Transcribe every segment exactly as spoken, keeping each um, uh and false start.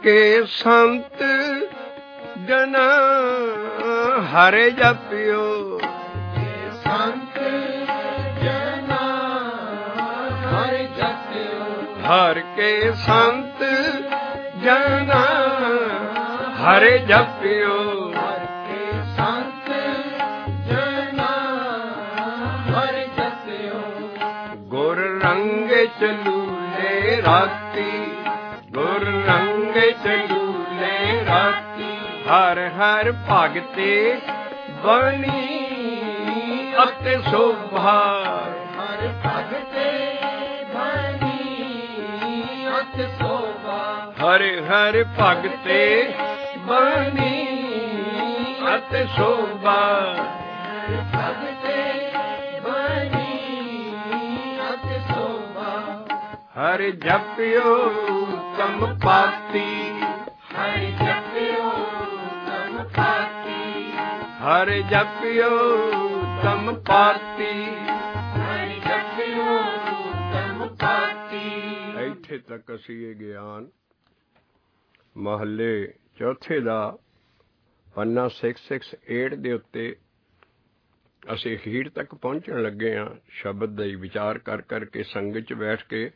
ਕੇ ਸੰਤ ਜਨਾ ਹਰਿ ਜਪਿਓ। ਸੰਤ ਜਨਾ ਹਰਿ ਜਪਿਓ। ਹਰਿ ਕੇ ਸੰਤ ਜਨਾ ਹਰਿ ਜਪਿਓ। ਹਰਿ ਕੇ ਸੰਤ ਜਨਾ ਹਰਿ ਜਪਿਓ। ਗੁਰ ਰੰਗ ਚਲੂਲੇ ਰਾਤੀ, ਗੁਰ ਰੰਗ ਚਲੂਲੇ ਰਾਤੀ। ਹਰ ਹਰ ਭਗਤੇ ਬਣੀ ਅਤਿ ਸ਼ੋਭਾ। ਹਰ ਭਗਤੇ ਬਣੀ ਅਤਿ ਸ਼ੋਭਾ। ਹਰ ਹਰ ਭਗਤੇ ਬਣੀ ਅਤਿ ਸ਼ੋਭਾ। ਭਗਤੇ ਬਣੀ ਅਤਿ ਸ਼ੋਭਾ। ਹਰਿ ਜਪਿਓ ਤਮ ਪਾਤੀ। ਹਰਿ ਜਪਿਓ ਤਮ ਪਾਤੀ। ਹਰਿ ਜਪਿਓ ਤਮ ਪਾਤੀ। ਹਰਿ ਜਪਿਓ ਤਮ ਪਾਤੀ। ਇੱਥੇ ਤੱਕ ਅਸੀਂ ਇਹ ਗਿਆਨ ਮਹੱਲੇ ਚੌਥੇ ਦਾ ਪੰਨਾ ਸਿਕਸ ਸਿਕਸ ਏਟ ਦੇ ਉੱਤੇ ਅਸੀਂ ਅਖੀਰ ਤੱਕ ਪਹੁੰਚਣ ਲੱਗੇ ਹਾਂ। ਸ਼ਬਦ ਦਾ ਹੀ ਵਿਚਾਰ ਕਰ ਕਰਕੇ ਸੰਗਤ 'ਚ ਬੈਠ ਕੇ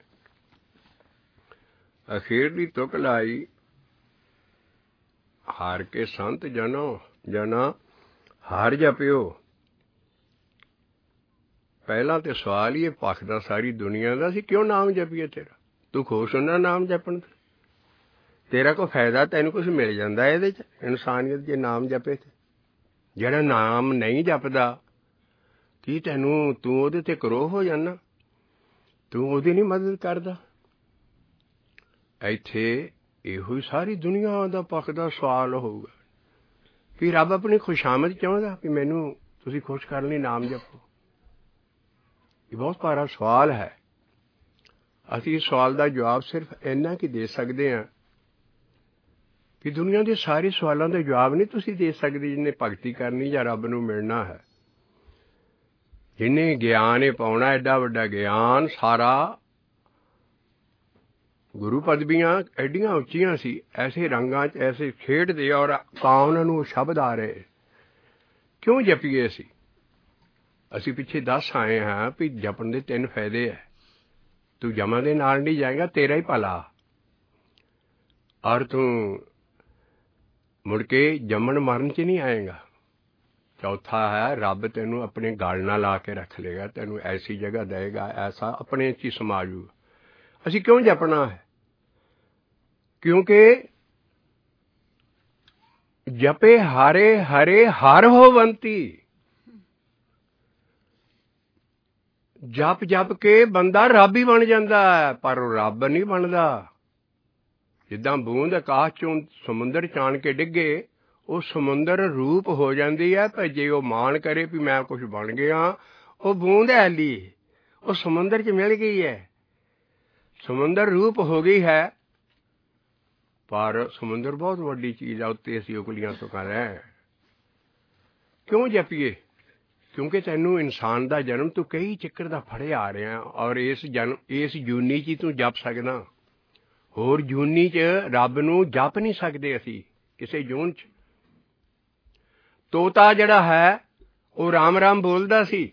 ਅਖੀਰ ਦੀ ਤੁਕ ਲਾਈ। ਹਾਰ ਕੇ ਸੰਤ ਜਨੋ ਜਨਾ ਹਾਰ ਜਪਿਓ। ਪਹਿਲਾਂ ਤੇ ਸਵਾਲ ਹੀ ਇਹ ਭਖਦਾ ਸਾਰੀ ਦੁਨੀਆ ਦਾ ਸੀ, ਕਿਉਂ ਨਾਮ ਜਪੀਏ ਤੇਰਾ? ਤੂੰ ਖੁਸ਼ ਹੁੰਦਾ ਨਾਮ ਜਪਣ ਤੇ? ਤੇਰਾ ਕੋਈ ਫਾਇਦਾ, ਤੈਨੂੰ ਕੁਛ ਮਿਲ ਜਾਂਦਾ ਇਹਦੇ 'ਚ ਇਨਸਾਨੀਅਤ ਜੇ ਨਾਮ ਜਪੇ ਤੇ? ਜਿਹੜਾ ਨਾਮ ਨਹੀਂ ਜਪਦਾ ਕੀ ਤੈਨੂੰ, ਤੂੰ ਉਹਦੇ ਤੇ ਕਰੋਹ ਹੋ ਜਾਂਦਾ? ਤੂੰ ਉਹਦੀ ਨਹੀਂ ਮਦਦ ਕਰਦਾ? ਇੱਥੇ ਇਹੋ ਹੀ ਸਾਰੀ ਦੁਨੀਆ ਦਾ ਭਖਦਾ ਸਵਾਲ ਹੋਊਗਾ ਕਿ ਰੱਬ ਆਪਣੀ ਖੁਸ਼ਾਮਦ ਚਾਹੁੰਦਾ ਕਿ ਮੈਨੂੰ ਤੁਸੀਂ ਖੁਸ਼ ਕਰਨ ਲਈ ਨਾਮ ਜਪੋ। ਇਹ ਬਹੁਤ ਭਾਰਾ ਸਵਾਲ ਹੈ। ਅਸੀਂ ਇਸ ਸਵਾਲ ਦਾ ਜਵਾਬ ਸਿਰਫ ਇੰਨਾ ਕਿ ਦੇ ਸਕਦੇ ਹਾਂ ਕਿ ਦੁਨੀਆ ਦੇ ਸਾਰੇ ਸਵਾਲਾਂ ਦੇ ਜਵਾਬ ਨਹੀਂ ਤੁਸੀਂ ਦੇ ਸਕਦੇ ਜਿਹਨੇ ਭਗਤੀ ਕਰਨੀ ਜਾਂ ਰੱਬ ਨੂੰ ਮਿਲਣਾ ਹੈ। ਜਿਹਨੇ ਗਿਆਨ ਇਹ ਪਾਉਣਾ, ਐਡਾ ਵੱਡਾ ਗਿਆਨ, ਸਾਰਾ ਗੁਰੂ ਪਦਵੀਆਂ ਐਡੀਆਂ ਉੱਚੀਆਂ ਸੀ, ਐਸੇ ਰੰਗਾਂ 'ਚ ਐਸੇ ਖੇਡਦੇ ਔਰ ਕਾਉਨ ਨੂੰ ਸ਼ਬਦ ਆ ਰਹੇ। ਕਿਉਂ ਜਪੀਏ ਅਸੀਂ? ਅਸੀਂ ਪਿੱਛੇ ਦੱਸ ਆਏ ਹਾਂ ਵੀ ਜਪਣ ਦੇ ਤਿੰਨ ਫਾਇਦੇ ਹੈ। ਤੂੰ ਜਮਾਂ ਦੇ ਨਾਲ ਨਹੀਂ ਜਾਏਗਾ, ਤੇਰਾ ਹੀ ਭਲਾ, ਔਰ ਤੂੰ ਮੁੜ ਕੇ ਜੰਮਣ ਮਰਨ 'ਚ ਨਹੀਂ ਆਏਗਾ। ਚੌਥਾ ਹੈ ਰੱਬ ਤੈਨੂੰ ਆਪਣੇ ਗਲ ਨਾਲ ਲਾ ਕੇ ਰੱਖ ਲਏਗਾ, ਤੈਨੂੰ ਐਸੀ ਜਗ੍ਹਾ ਦੇਏਗਾ, ਐਸਾ ਆਪਣੇ 'ਚ ਹੀ ਸਮਾ ਜੂ। ਅਸੀਂ ਕਿਉਂ ਜਪਣਾ ਹੈ? ਕਿਉਂਕਿ ਜਪੇ ਹਾਰੇ ਹਰੇ ਹਰ ਹੋਵੰਤੀ। ਜਪ ਜਪ ਕੇ ਬੰਦਾ ਰੱਬ ਹੀ ਬਣ ਜਾਂਦਾ ਹੈ, ਪਰ ਉਹ ਰੱਬ ਨਹੀਂ ਬਣਦਾ। ਜਿੱਦਾਂ ਬੂੰਦ ਆਕਾਸ਼ ਚੋਂ ਸਮੁੰਦਰ 'ਚ ਆਣ ਕੇ ਡਿੱਗੇ, ਉਹ ਸਮੁੰਦਰ ਰੂਪ ਹੋ ਜਾਂਦੀ ਹੈ। ਪਰ ਜੇ ਉਹ ਮਾਣ ਕਰੇ ਵੀ ਮੈਂ ਕੁਛ ਬਣ ਗਿਆ, ਉਹ ਬੂੰਦ ਐਲੀ, ਉਹ ਸਮੁੰਦਰ 'ਚ ਮਿਲ ਗਈ ਹੈ, ਸਮੁੰਦਰ ਰੂਪ ਹੋ ਗਈ ਹੈ। ਪਰ ਸਮੁੰਦਰ ਬਹੁਤ ਵੱਡੀ ਚੀਜ਼ ਆ, ਉੱਤੇ ਅਸੀਂ ਉਕਲੀਆਂ ਸੁਕਾ ਰਹੇ। ਕਿਉਂ ਜਪੀਏ? ਕਿਉਂਕਿ ਤੈਨੂੰ ਇਨਸਾਨ ਦਾ ਜਨਮ ਤੂੰ ਕਈ ਚੱਕਰ ਦਾ ਫੜਿਆ ਆ ਰਿਹਾ, ਔਰ ਇਸ ਜਨਮ ਇਸ ਜੂਨੀ 'ਚ ਹੀ ਤੂੰ ਜਪ ਸਕਦਾ। ਹੋਰ ਜੂਨੀ 'ਚ ਰੱਬ ਨੂੰ ਜਪ ਨਹੀਂ ਸਕਦੇ ਅਸੀਂ ਕਿਸੇ ਜੂਨ 'ਚ। ਤੋਤਾ ਜਿਹੜਾ ਹੈ ਉਹ ਰਾਮ ਰਾਮ ਬੋਲਦਾ ਸੀ।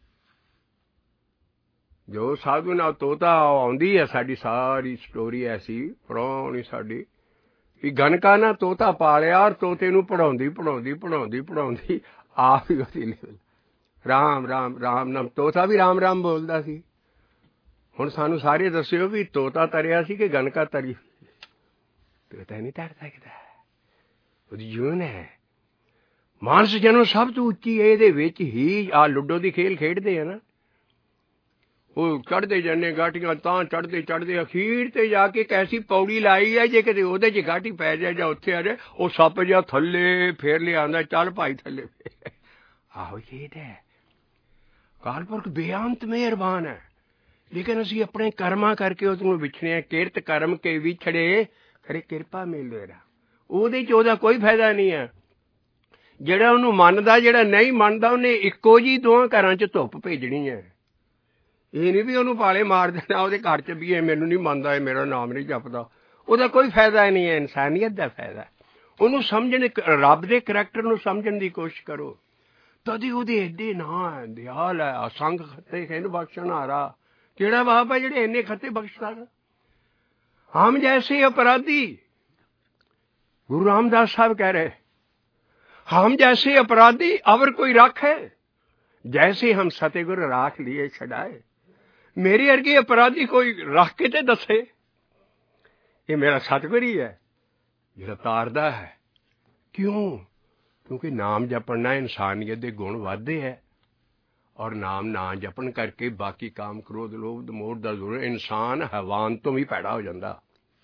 ਜੋ ਸਾਧੂ ਨਾਲ ਤੋਤਾ ਆਉਂਦੀ ਹੈ, ਸਾਡੀ ਸਾਰੀ ਸਟੋਰੀ ਐਸੀ ਪੁਰਾਣੀ ਸਾਡੀ ਵੀ ਗਨਕਾ ਨਾ ਤੋਤਾ ਪਾਲਿਆ, ਔਰ ਤੋਤੇ ਨੂੰ ਪੜ੍ਹਾਉਂਦੀ ਪੜ੍ਹਾਉਂਦੀ ਪੜ੍ਹਾਉਂਦੀ ਪੜ੍ਹਾਉਂਦੀ ਆਪ ਹੀ ਉਹਦੀ ਲੈਵਲ ਰਾਮ ਰਾਮ ਰਾਮ ਨਾਮ। ਤੋਤਾ ਵੀ ਰਾਮ ਰਾਮ ਬੋਲਦਾ ਸੀ। ਹੁਣ ਸਾਨੂੰ ਸਾਰੇ ਦੱਸਿਓ ਵੀ ਤੋਤਾ ਤਰਿਆ ਸੀ ਕਿ ਗਨਕਾ ਤਰੀ? ਤੋਤਾ ਨਹੀਂ ਤਰ ਸਕਦਾ, ਉਹਦੀ ਜੂਨ ਹੈ। ਮਾਨਸ ਜਨਮ ਸਭ ਤੋਂ ਉੱਚੀ ਇਹਦੇ ਵਿੱਚ ਹੀ ਆ ਲੁੱਡੋ ਦੀ ਖੇਲ ਖੇਡਦੇ ਆ ਨਾ, ਉਹ ਚੜ੍ਹਦੇ ਜਾਂਦੇ ਗਾਟੀਆਂ, ਤਾਂ ਚੜ੍ਹਦੇ ਚੜ੍ਹਦੇ ਅਖੀਰ ਤੇ ਜਾ ਕੇ ਇੱਕ ਐਸੀ ਪੌੜੀ ਲਾਈ ਹੈ, ਜੇ ਕਿਤੇ ਉਹਦੇ 'ਚ ਗਾਟੀ ਪੈ ਜਾਏ ਜਾਂ ਉੱਥੇ ਆ ਜਾਏ, ਉਹ ਸੱਪ ਜਿਹਾ ਥੱਲੇ ਫੇਰ ਲਿਆਉਂਦਾ, ਚੱਲ ਭਾਈ ਥੱਲੇ। ਆਹੋ ਖੇਡ ਹੈ। ਕਾਲਪੁਰਖ ਬੇਅੰਤ ਮਿਹਰਬਾਨ ਹੈ, ਲੇਕਿਨ ਅਸੀਂ ਆਪਣੇ ਕਰਮਾਂ ਕਰਕੇ ਉਹਨੂੰ ਵਿਛੜੇ। ਕਿਰਤ ਕਰਮ ਕੇ ਵਿਛੜੇ ਖਰੇ ਕਿਰਪਾ ਮਿਲੇਗਾ। ਉਹਦੇ 'ਚ ਉਹਦਾ ਕੋਈ ਫਾਇਦਾ ਨਹੀਂ ਹੈ। ਜਿਹੜਾ ਉਹਨੂੰ ਮੰਨਦਾ, ਜਿਹੜਾ ਨਹੀਂ ਮੰਨਦਾ, ਉਹਨੇ ਇੱਕੋ ਜਿਹੀ ਦੋਹਾਂ ਘਰਾਂ 'ਚ ਧੁੱਪ ਭੇਜਣੀ ਹੈ। ਇਹ ਨਹੀਂ ਵੀ ਉਹਨੂੰ ਪਾਲੇ ਮਾਰ ਦੇਣਾ ਉਹਦੇ ਘਰ 'ਚ ਵੀ ਇਹ ਮੈਨੂੰ ਨਹੀਂ ਮੰਨਦਾ, ਇਹ ਮੇਰਾ ਨਾਮ ਨਹੀਂ ਜਪਦਾ। ਉਹਦਾ ਕੋਈ ਫਾਇਦਾ ਨਹੀਂ ਹੈ, ਇਨਸਾਨੀਅਤ ਦਾ ਫਾਇਦਾ। ਉਹਨੂੰ ਸਮਝਣ, ਰੱਬ ਦੇ ਕਰੈਕਟਰ ਨੂੰ ਸਮਝਣ ਦੀ ਕੋਸ਼ਿਸ਼ ਕਰੋ। ਤਦੀ ਉਹਦੇ ਐਡੇ ਨਾਂ ਦਿਆਲ ਹੈ, ਅਸੰਖ ਖੱਤੇ ਖਿੰਡ ਬਖਸ਼ਣ ਹਾਰਾ। ਕਿਹੜਾ ਬਾਪ ਹੈ ਜਿਹੜੇ ਇੰਨੇ ਖੱਤੇ ਬਖਸ਼ਦਾ? ਹਮ ਜੈਸੇ ਅਪਰਾਧੀ, ਗੁਰੂ ਰਾਮਦਾਸ ਸਾਹਿਬ ਕਹਿ ਰਹੇ, ਹਮ ਜੈਸੇ ਅਪਰਾਧੀ ਅਵਰ ਕੋਈ ਰੱਖ ਹੈ, ਜੈਸੇ ਹਮ ਸਤਿਗੁਰ ਰਾਖ ਲਿਏ ਛਡਾਏ। ਮੇਰੇ ਵਰਗੇ ਅਪਰਾਧੀ ਕੋਈ ਰੱਖ ਕੇ ਤੇ ਦੱਸੇ। ਇਹ ਮੇਰਾ ਸਤਿਗੁਰ ਹੀ ਹੈ ਜਿਹੜਾ ਤਾਰਦਾ ਹੈ। ਕਿਉਂ? ਕਿਉਂਕਿ ਨਾਮ ਜਪਣ ਨਾਲ ਇਨਸਾਨੀਅਤ ਦੇ ਗੁਣ ਵੱਧਦੇ ਹੈ, ਔਰ ਨਾਮ ਨਾ ਜਪਣ ਕਰਕੇ ਬਾਕੀ ਕਾਮ, ਕ੍ਰੋਧ, ਲੋਭ, ਮੋਹ ਦਾ ਜ਼ੋਰ, ਇਨਸਾਨ ਹੈਵਾਨ ਤੋਂ ਵੀ ਪੈਦਾ ਹੋ ਜਾਂਦਾ।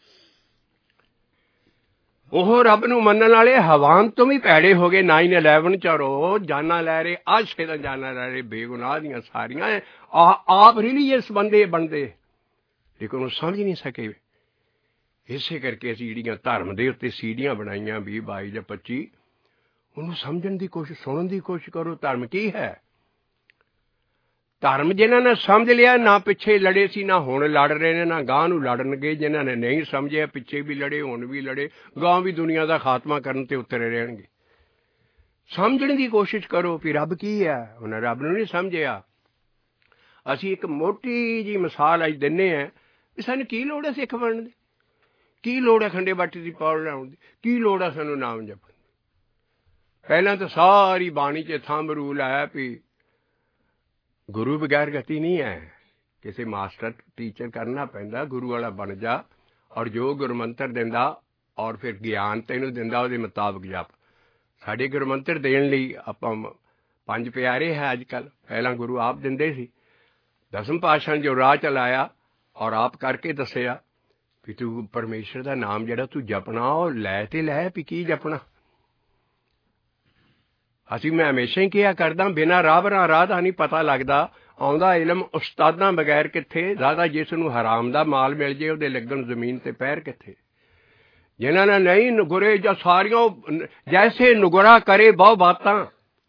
ਉਹ ਰੱਬ ਨੂੰ ਮੰਨਣ ਵਾਲੇ ਹੈਵਾਨ ਤੋਂ ਵੀ ਪੈੜੇ ਹੋ ਗਏ। ਨਾਈਨ ਇਲੈਵਨ ਚ ਰੋ ਜਾਨਾਂ ਲੈ ਰਹੇ, ਅੱਜ ਛੇਦਾਂ ਜਾਨਾਂ ਲੈ ਰਹੇ, ਬੇਗੁਨਾਹ ਦੀਆਂ ਸਾਰੀਆਂ। ਆਪ ਰਿਲੀਜੀਅਸ ਬੰਦੇ ਬਣਦੇ, ਲੇਕਿਨ ਉਹ ਸਮਝ ਨਹੀਂ ਸਕੇ। ਇਸੇ ਕਰਕੇ ਅਸੀਂ ਜਿਹੜੀਆਂ ਧਰਮ ਦੇ ਉੱਤੇ ਸੀੜੀਆਂ ਬਣਾਈਆਂ ਵੀਹ ਬਾਈ ਜਾਂ ਪੱਚੀ, ਉਹਨੂੰ ਸਮਝਣ ਦੀ ਕੋਸ਼ਿਸ਼, ਸੁਣਨ ਦੀ ਕੋਸ਼ਿਸ਼ ਕਰੋ। ਧਰਮ ਕੀ ਹੈ? ਧਰਮ ਜਿਨ੍ਹਾਂ ਨੇ ਸਮਝ ਲਿਆ, ਨਾ ਪਿੱਛੇ ਲੜੇ ਸੀ, ਨਾ ਹੁਣ ਲੜ ਰਹੇ ਨੇ, ਨਾ ਗਾਂ ਨੂੰ ਲੜਨਗੇ। ਜਿਨ੍ਹਾਂ ਨੇ ਨਹੀਂ ਸਮਝਿਆ, ਪਿੱਛੇ ਵੀ ਲੜੇ, ਹੁਣ ਵੀ ਲੜੇ, ਗਾਂ ਵੀ ਦੁਨੀਆ ਦਾ ਖਾਤਮਾ ਕਰਨ ਤੇ ਉਤਰੇ ਰਹਿਣਗੇ। ਸਮਝਣ ਦੀ ਕੋਸ਼ਿਸ਼ ਕਰੋ ਵੀ ਰੱਬ ਕੀ ਹੈ। ਉਹਨਾਂ ਰੱਬ ਨੂੰ ਨਹੀਂ ਸਮਝਿਆ। ਅਸੀਂ ਇੱਕ ਮੋਟੀ ਜਿਹੀ ਮਿਸਾਲ ਅੱਜ ਦਿੰਦੇ ਹਾਂ ਵੀ ਸਾਨੂੰ ਕੀ ਲੋੜ ਹੈ ਸਿੱਖ ਬਣਨ ਦੀ, ਕੀ ਲੋੜ ਹੈ ਖੰਡੇ ਬਾਟੇ ਦੀ ਪੌੜ ਲਾਉਣ ਦੀ, ਕੀ ਲੋੜ ਹੈ ਸਾਨੂੰ ਨਾਮ ਜਪਣ ਦੀ। ਪਹਿਲਾਂ ਤਾਂ ਸਾਰੀ ਬਾਣੀ 'ਚ ਥੰਬ ਰੂਲ ਆਇਆ ਵੀ ਗੁਰੂ ਬਗੈਰ ਗਤੀ ਨਹੀਂ ਹੈ। ਕਿਸੇ ਮਾਸਟਰ ਟੀਚਰ ਕਰਨਾ ਪੈਂਦਾ, ਗੁਰੂ ਵਾਲਾ ਬਣ ਜਾ, ਔਰ ਜੋ ਗੁਰਮੰਤਰ ਦਿੰਦਾ ਔਰ ਫਿਰ ਗਿਆਨ ਤੈਨੂੰ ਦਿੰਦਾ ਉਹਦੇ ਮੁਤਾਬਕ ਜਪ। ਸਾਡੇ ਗੁਰਮੰਤਰ ਦੇਣ ਲਈ ਆਪਾਂ ਪੰਜ ਪਿਆਰੇ ਹੈ ਅੱਜ ਕੱਲ੍ਹ, ਪਹਿਲਾਂ ਗੁਰੂ ਆਪ ਦਿੰਦੇ ਸੀ। ਦਸਮ ਪਾਤਸ਼ਾਹ ਨੇ ਜੋ ਰਾਹ ਚਲਾਇਆ ਔਰ ਆਪ ਕਰਕੇ ਦੱਸਿਆ ਵੀ ਤੂੰ ਪਰਮੇਸ਼ਰ ਦਾ ਨਾਮ ਜਿਹੜਾ ਤੂੰ ਜਪਣਾ, ਉਹ ਲੈ ਤੇ ਲੈ ਵੀ ਕੀ ਜਪਣਾ। ਅਸੀਂ ਮੈਂ ਹਮੇਸ਼ਾ ਹੀ ਕਿਹਾ ਕਰਦਾ, ਬਿਨਾਂ ਰਾਹ ਬਰਾਂ ਰਾਹ ਦਾ ਨਹੀਂ ਪਤਾ ਲੱਗਦਾ। ਆਉਂਦਾ ਇਲਮ ਉਸਤਾਦਾਂ ਬਗੈਰ ਕਿੱਥੇ। ਦਾਦਾ ਜਿਸ ਨੂੰ ਹਰਾਮ ਦਾ ਮਾਲ ਮਿਲ ਜੇ, ਉਹਦੇ ਲੱਗਣ ਜ਼ਮੀਨ ਤੇ ਪੈਰ ਕਿੱਥੇ। ਜਿਨ੍ਹਾਂ ਨੇ ਨਹੀਂ ਨੁਗਰੇ ਜਾਂ ਸਾਰੀਆਂ, ਜੈਸੇ ਨੁਗਰਾ ਕਰੇ ਬਹੁ ਬਾਤਾਂ,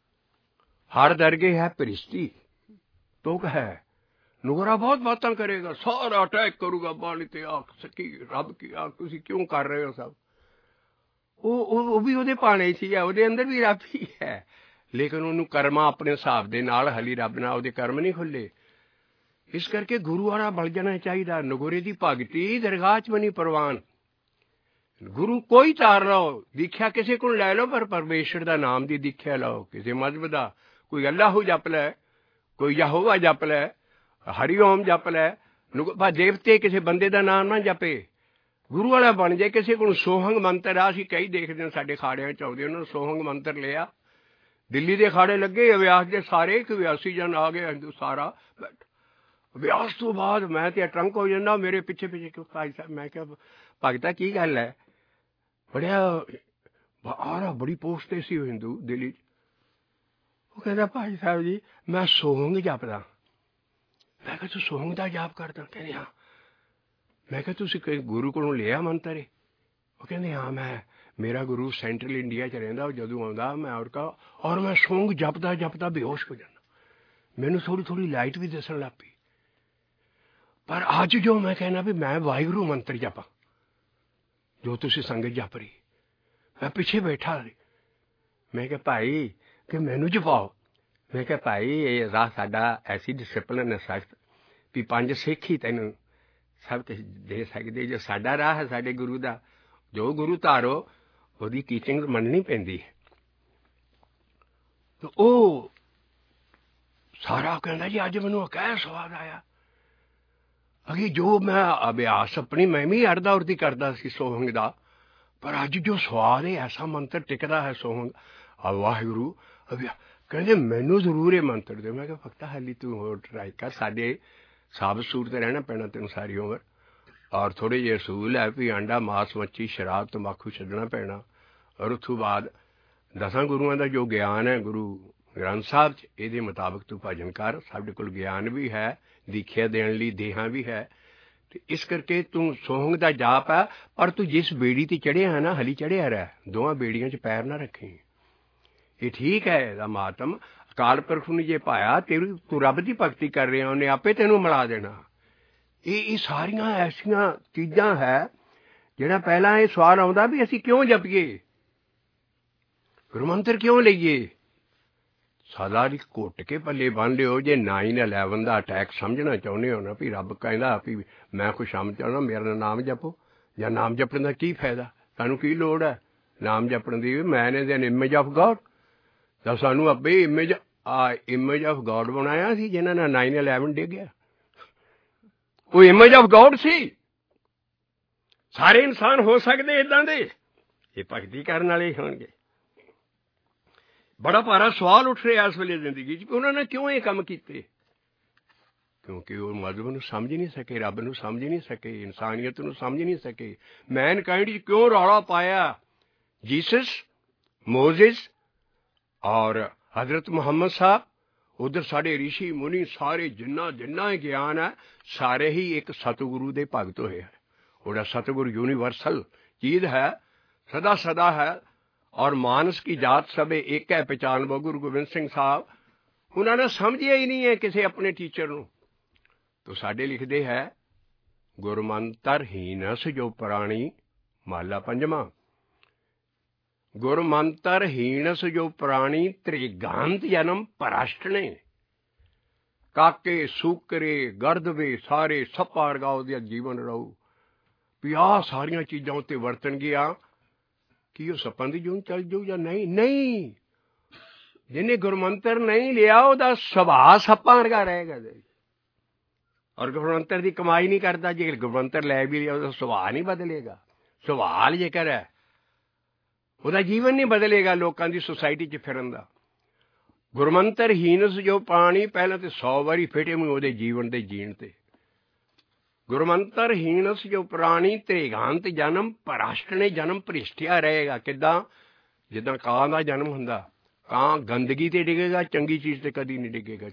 ਹਰ ਦਰਗੇ ਹੈ ਭ੍ਰਿਸ਼ਟੀ ਤੁਕ ਹੈ। ਨੁਗਰਾ ਬਹੁਤ ਬਾਤਾਂ ਕਰੇਗਾ, ਸਾਰਾ ਅਟੈਕ ਕਰੂਗਾ ਬਾਣੀ ਤੇ, ਆਖ ਸਕੀ ਰੱਬ ਕੀ ਆਖ, ਤੁਸੀਂ ਕਿਉਂ ਕਰ ਰਹੇ ਹੋ ਸਭ। ਉਹ ਉਹ ਵੀ ਉਹਦੇ ਭਾਣੇ 'ਚ ਹੀ ਹੈ, ਉਹਦੇ ਅੰਦਰ ਵੀ ਰੱਬ ਹੀ ਹੈ, ਲੇਕਿਨ ਉਹਨੂੰ ਕਰਮਾਂ ਆਪਣੇ ਹਿਸਾਬ ਦੇ ਨਾਲ, ਹਲੀ ਰੱਬ ਨਾਲ ਉਹਦੇ ਕਰਮ ਨਹੀਂ ਖੁੱਲੇ। ਇਸ ਕਰਕੇ ਗੁਰੂ ਵਾਲਾ ਬਣ ਜਾਣਾ ਚਾਹੀਦਾ। ਨਗੋਰੇ ਦੀ ਭਗਤੀ ਦਰਗਾਹ 'ਚ ਬਣੀ ਪ੍ਰਵਾਨ। ਗੁਰੂ ਕੋਈ ਤਾਰ ਲਓ, ਦੀਖਿਆ ਕਿਸੇ ਕੋਲ ਲੈ ਲਓ, ਪਰ ਪਰਮੇਸ਼ਰ ਦਾ ਨਾਮ ਦੀ ਦੀਖਿਆ ਲਓ। ਕਿਸੇ ਮਜ਼ਹਬ ਦਾ ਕੋਈ ਅੱਲਾਹੂ ਜਪ ਲੈ, ਕੋਈ ਯਹੋਵਾ ਜਪ ਲੈ, ਹਰੀ ਓਮ ਜਪ ਲੈ, ਪਰ ਦੇਵਤੇ ਕਿਸੇ ਬੰਦੇ ਦਾ ਨਾਮ ਨਾ ਜਪੇ। ਗੁਰੂ ਵਾਲਾ ਬਣ ਜਾਏ। ਕਿਸੇ ਕੋਲ ਸੋਹੰਗ ਮੰਤਰ ਆ, ਅਸੀਂ ਕਈ ਦੇਖਦੇ ਹਾਂ ਸਾਡੇ ਖਾੜਿਆਂ 'ਚ ਆਉਂਦੇ, ਉਹਨਾਂ ਨੂੰ ਸੋਹੰਗ ਮੰਤਰ ਲਿਆ। ਦਿੱਲੀ ਦੇ ਖਾੜੇ ਲੱਗੇ ਅਭਿਆਸ ਦੇ ਸਾਰੇ, ਇੱਕ ਅਭਿਆਸੀ ਜਨ ਆ ਗਏ ਹਿੰਦੂ ਸਾਰਾ। ਅਭਿਆਸ ਤੋਂ ਬਾਅਦ ਮੈਂ ਤੇ ਅਟਰੰਕ ਹੋ ਜਾਂਦਾ, ਮੇਰੇ ਪਿੱਛੇ ਪਿੱਛੇ ਕਿਉਂ ਭਾਈ ਸਾਹਿਬ। ਮੈਂ ਕਿਹਾ ਭਗਤਾ ਕੀ ਗੱਲ ਹੈ? ਬੜਿਆ ਆਰਾ ਬੜੀ ਪੋਸਟ 'ਤੇ ਸੀ ਉਹ ਹਿੰਦੂ ਦਿੱਲੀ 'ਚ। ਉਹ ਕਹਿੰਦਾ ਭਾਈ ਸਾਹਿਬ ਜੀ ਮੈਂ ਸੋਹੰਗ ਜਪਦਾ। ਮੈਂ ਕਿਹਾ ਤੂੰ ਸੋਹੰਗ ਦਾ ਜਾਪ ਕਰਦਾ? ਕਹਿੰਦੇ ਹਾਂ। ਮੈਂ ਕਿਹਾ ਤੁਸੀਂ ਕੋਈ ਗੁਰੂ ਕੋਲੋਂ ਲਿਆ ਮੰਤਰ ਹੈ? ਉਹ ਕਹਿੰਦੇ ਹਾਂ, ਮੈਂ ਮੇਰਾ ਗੁਰੂ ਸੈਂਟਰਲ ਇੰਡੀਆ 'ਚ ਰਹਿੰਦਾ, ਉਹ ਜਦੋਂ ਆਉਂਦਾ ਮੈਂ ਔਰ ਕਾ ਔਰ ਮੈਂ ਸੌਂਗ ਜਪਦਾ ਜਪਦਾ ਬੇਹੋਸ਼ ਹੋ ਜਾਂਦਾ। ਮੈਨੂੰ ਥੋੜ੍ਹੀ ਥੋੜ੍ਹੀ ਲਾਈਟ ਵੀ ਦਿਸਣ ਲੱਗ ਪਈ। ਪਰ ਅੱਜ ਜੋ ਮੈਂ ਕਹਿਣਾ ਵੀ ਮੈਂ ਵਾਹਿਗੁਰੂ ਮੰਤਰ ਜਪਾਂ, ਜੋ ਤੁਸੀਂ ਸੰਗਤ ਜਪ ਰਹੀ, ਮੈਂ ਪਿੱਛੇ ਬੈਠਾ। ਮੈਂ ਕਿਹਾ ਭਾਈ ਕਿ ਮੈਨੂੰ ਜਪਾਓ। ਮੈਂ ਕਿਹਾ ਭਾਈ ਇਹ ਰਾਹ ਸਾਡਾ ਐਸੀ ਡਿਸਿਪਲਿਨ ਹੈ ਸਖਤ ਵੀ ਪੰਜ ਸਿੱਖ ਹੀ ਤੈਨੂੰ ਸਭ ਕੁਝ ਦੇ ਸਕਦੇ। ਜੋ ਸਾਡਾ ਰਾਹ ਹੈ, ਸਾਡੇ ਗੁਰੂ ਦਾ, ਜੋ ਗੁਰੂ ਧਾਰੋ ਉਹਦੀ ਟੀਚਿੰਗ ਮੰਨਣੀ ਪੈਂਦੀ ਹੈ। ਤੇ ਉਹ ਸਾਰਾ ਕਹਿੰਦਾ ਜੀ ਅੱਜ ਮੈਨੂੰ ਕਹਿ ਸਵਾਦ ਆਇਆ। ਅਗੇ ਜੋ ਮੈਂ ਅਭਿਆਸ ਆਪਣੀ ਮੈਂ ਵੀ ਅਰਦਾ ਉਰਦੀ ਕਰਦਾ ਸੀ ਸੋਹੰਗ ਦਾ, ਪਰ ਅੱਜ ਜੋ ਸਵਾਦ ਹੈ, ਐਸਾ ਮੰਤਰ ਟਿਕਦਾ ਹੈ ਸੋਹੰਗ ਆ ਵਾਹਿਗੁਰੂ। ਕਹਿੰਦੇ ਮੈਨੂੰ ਜ਼ਰੂਰ ਇਹ ਮੰਤਰ ਦਿਓ। ਮੈਂ ਕਿਹਾ ਭਗਤਾ ਹਾਲੀ ਤੂੰ ਹੋਰ ਟਰਾਈ ਕਰ, ਸਾਡੇ ਸਾਬਤ ਸੂਰਤ ਰਹਿਣਾ ਪੈਣਾ ਤੈਨੂੰ ਸਾਰੀ ਉਮਰ, ਔਰ ਥੋੜ੍ਹੇ ਜਿਹੇ ਅਸੂਲ ਹੈ ਵੀ ਆਂਡਾ ਮਾਸ ਮੱਛੀ ਸ਼ਰਾਬ ਤੰਬਾਕੂ ਛੱਡਣਾ ਪੈਣਾ। ਔਰ ਉਸ ਤੋਂ ਬਾਅਦ ਦਸਾਂ ਗੁਰੂਆਂ ਦਾ ਜੋ ਗਿਆਨ ਹੈ ਗੁਰੂ ਗ੍ਰੰਥ ਸਾਹਿਬ 'ਚ, ਇਹਦੇ ਮੁਤਾਬਕ ਤੂੰ ਭਜਨ ਕਰ। ਸਾਡੇ ਕੋਲ ਗਿਆਨ ਵੀ ਹੈ, ਦੀਖਿਆ ਦੇਣ ਲਈ ਦੇਹਾਂ ਵੀ ਹੈ। ਅਤੇ ਇਸ ਕਰਕੇ ਤੂੰ ਸੋਹੰਗ ਦਾ ਜਾਪ ਹੈ, ਪਰ ਤੂੰ ਜਿਸ ਬੇੜੀ 'ਤੇ ਚੜ੍ਹਿਆ ਹੈ ਨਾ, ਹਲੀ ਚੜ੍ਹਿਆ ਰਹਿ। ਦੋਵਾਂ ਬੇੜੀਆਂ 'ਚ ਪੈਰ ਨਾ ਰੱਖੀ। ਇਹ ਠੀਕ ਹੈ, ਇਹਦਾ ਮਾਤਮ ਅਕਾਲ ਪੁਰਖ ਨੇ ਜੇ ਪਾਇਆ, ਤੇਰੀ ਤੂੰ ਰੱਬ ਦੀ ਭਗਤੀ ਕਰ ਰਿਹਾ, ਉਹਨੇ ਆਪੇ ਤੈਨੂੰ ਮਿਲਾ ਦੇਣਾ। ਇਹ ਇਹ ਸਾਰੀਆਂ ਐਸੀਆਂ ਚੀਜ਼ਾਂ ਹੈ ਜਿਹੜਾ ਪਹਿਲਾਂ ਇਹ ਸਵਾਲ ਆਉਂਦਾ ਵੀ ਅਸੀਂ ਕਿਉਂ ਜਪੀਏ, ਗੁਰਮੰਤਰ ਕਿਉਂ ਲਈਏ। ਸਦਾ ਦੀ ਘੁੱਟ ਕੇ ਪੱਲੇ ਬੰਨ ਲਿਓ। ਜੇ ਨਾਈਨ ਇਲੈਵਨ ਦਾ ਅਟੈਕ ਸਮਝਣਾ ਚਾਹੁੰਦੇ ਹੋ ਨਾ ਵੀ ਰੱਬ ਕਹਿੰਦਾ ਵੀ ਮੈਂ ਕੁਛ ਸਮਝ ਚਾਹੁੰਦਾ, ਮੇਰਾ ਨਾਮ ਜਪੋ। ਜਾਂ ਨਾਮ ਜਪਣ ਦਾ ਕੀ ਫਾਇਦਾ, ਸਾਨੂੰ ਕੀ ਲੋੜ ਹੈ ਨਾਮ ਜਪਣ ਦੀ। Man is an image of God. ਤਾਂ ਸਾਨੂੰ ਆਪੇ ਇਮੇਜ ਆ ਇਮੇਜ ਆਫ ਗॉड ਬਣਾਇਆ ਸੀ ਜਿਹਨਾਂ ਨਾਲ ਨਾਈਨ ਇਲੈਵਨ ਡਿੱਗਿਆ। ਉਹ ਇਮੇਜ ਆਫ ਗॉड ਸੀ। ਸਾਰੇ ਇਨਸਾਨ ਹੋ ਸਕਦੇ ਇੱਦਾਂ ਦੇ, ਇਹ ਭਗਤੀ ਕਰਨ ਵਾਲੇ ਹੋਣਗੇ। ਬੜਾ ਭਾਰਾ ਸਵਾਲ ਉੱਠ ਰਿਹਾ ਇਸ ਵੇਲੇ ਜ਼ਿੰਦਗੀ 'ਚ, ਉਹਨਾਂ ਨੇ ਕਿਉਂ ਇਹ ਕੰਮ ਕੀਤੇ। ਕਿਉਂਕਿ ਉਹ ਮਜ਼ਹਬ ਨੂੰ ਸਮਝ ਨਹੀਂ ਸਕੇ, ਰੱਬ ਨੂੰ ਸਮਝ ਨਹੀਂ ਸਕੇ, ਇਨਸਾਨੀਅਤ ਨੂੰ ਸਮਝ ਨਹੀਂ ਸਕੇ। ਮੈਨਕਾਇੰਡ 'ਚ ਕਿਉਂ ਰੌਲਾ ਪਾਇਆ। ਜੀਸਸ, ਮੋਜ਼ਿਸ ਔਰ ਹਜ਼ਰਤ ਮੁਹੰਮਦ ਸਾਹਿਬ, ਉਧਰ ਸਾਡੇ ਰਿਸ਼ੀ ਮੁਨੀ ਸਾਰੇ, ਜਿੰਨਾ ਜਿੰਨਾ ਗਿਆਨ ਹੈ ਸਾਰੇ ਹੀ ਇੱਕ ਸਤਿਗੁਰੂ ਦੇ ਭਗਤ ਹੋਏ ਹੈ। ਉਹਦਾ ਸਤਿਗੁਰੂ ਯੂਨੀਵਰਸਲ ਚੀਜ਼ ਹੈ, ਸਦਾ ਸਦਾ ਹੈ। ਔਰ ਮਾਨਸ ਕੀ ਜਾਤ ਸਭੇ ਇੱਕ ਹੈ ਪਹਿਚਾਨ ਬੋ ਗੁਰੂ ਗੋਬਿੰਦ ਸਿੰਘ ਸਾਹਿਬ। ਉਹਨਾਂ ਨੇ ਸਮਝਿਆ ਹੀ ਨਹੀਂ ਹੈ ਕਿਸੇ ਆਪਣੇ ਟੀਚਰ ਨੂੰ। ਤੋ ਸਾਡੇ ਲਿਖਦੇ ਹੈ ਗੁਰਮੰਤਰ ਹੀਨਸ ਜੋ ਪ੍ਰਾਣੀ, ਮਹਲਾ ਪੰਜਵਾਂ। ਗੁਰਮੰਤਰ ਹੀਨਸ ਜੋ ਪ੍ਰਾਣੀ, ਤ੍ਰਿਗਾਂਤ ਜਨਮ ਭ੍ਰਸ਼ਟਨੇ। ਕਾਕੇ ਸੂਕਰੇ ਗਰਦਵੇ ਸਾਰੇ ਸੱਪਾਂ ਵਰਗਾ ਉਹਦਾ ਜੀਵਨ ਰਹੂ। ਵੀ ਆਹ ਸਾਰੀਆਂ ਚੀਜ਼ਾਂ ਉੱਤੇ ਵਰਤਣਗੀਆਂ। ਕੀ ਉਹ ਸੱਪਾਂ ਦੀ ਜੂਨ ਚੱਲ ਜਾਊ ਜਾਂ ਨਹੀਂ? ਨਹੀਂ, ਜਿਹਨੇ ਗੁਰਮੰਤਰ ਨਹੀਂ ਲਿਆ ਉਹਦਾ ਸੁਭਾਅ ਸੱਪਾਂ ਵਰਗਾ ਰਹੇਗਾ। ਔਰ ਗੁਰਮੰਤਰ ਦੀ ਕਮਾਈ ਨਹੀਂ ਕਰਦਾ। ਜੇ ਗੁਰਮੰਤਰ ਲੈ ਵੀ ਲਿਆ ਉਹਦਾ ਸੁਭਾਅ ਨਹੀਂ ਬਦਲੇਗਾ। ਸੁਭਾਅ ਜੇਕਰ ਹੈ ਉਹਦਾ ਜੀਵਨ ਨਹੀਂ ਬਦਲੇਗਾ ਲੋਕਾਂ ਦੀ ਸੁਸਾਇਟੀ 'ਚ ਫਿਰਨ ਦਾ। ਗੁਰਮੰਤਰ ਹੀਨਸ ਜੋ ਪ੍ਰਾਣੀ, ਪਹਿਲਾਂ ਤੇ ਸੌ ਵਾਰੀ ਫੇਟੇ ਮੂੰਹ ਉਹਦੇ ਜੀਵਨ ਦੇ ਜੀਣ ਤੇ। ਗੁਰਮੰਤਰ ਹੀਨਸ ਜੋ ਪ੍ਰਾਣੀ, ਤ੍ਰਿਗਾਂਤ ਜਨਮ ਭ੍ਰਸ਼ਟਨੇ। ਜਨਮ ਭ੍ਰਿਸ਼ਟਿਆ ਰਹੇਗਾ। ਕਿੱਦਾਂ? ਜਿੱਦਾਂ ਕਾਂ ਦਾ ਜਨਮ ਹੁੰਦਾ, ਕਾਂ ਗੰਦਗੀ ਤੇ ਡਿੱਗੇਗਾ, ਚੰਗੀ ਚੀਜ਼ ਤੇ ਕਦੀ ਨਹੀਂ ਡਿੱਗੇਗਾ।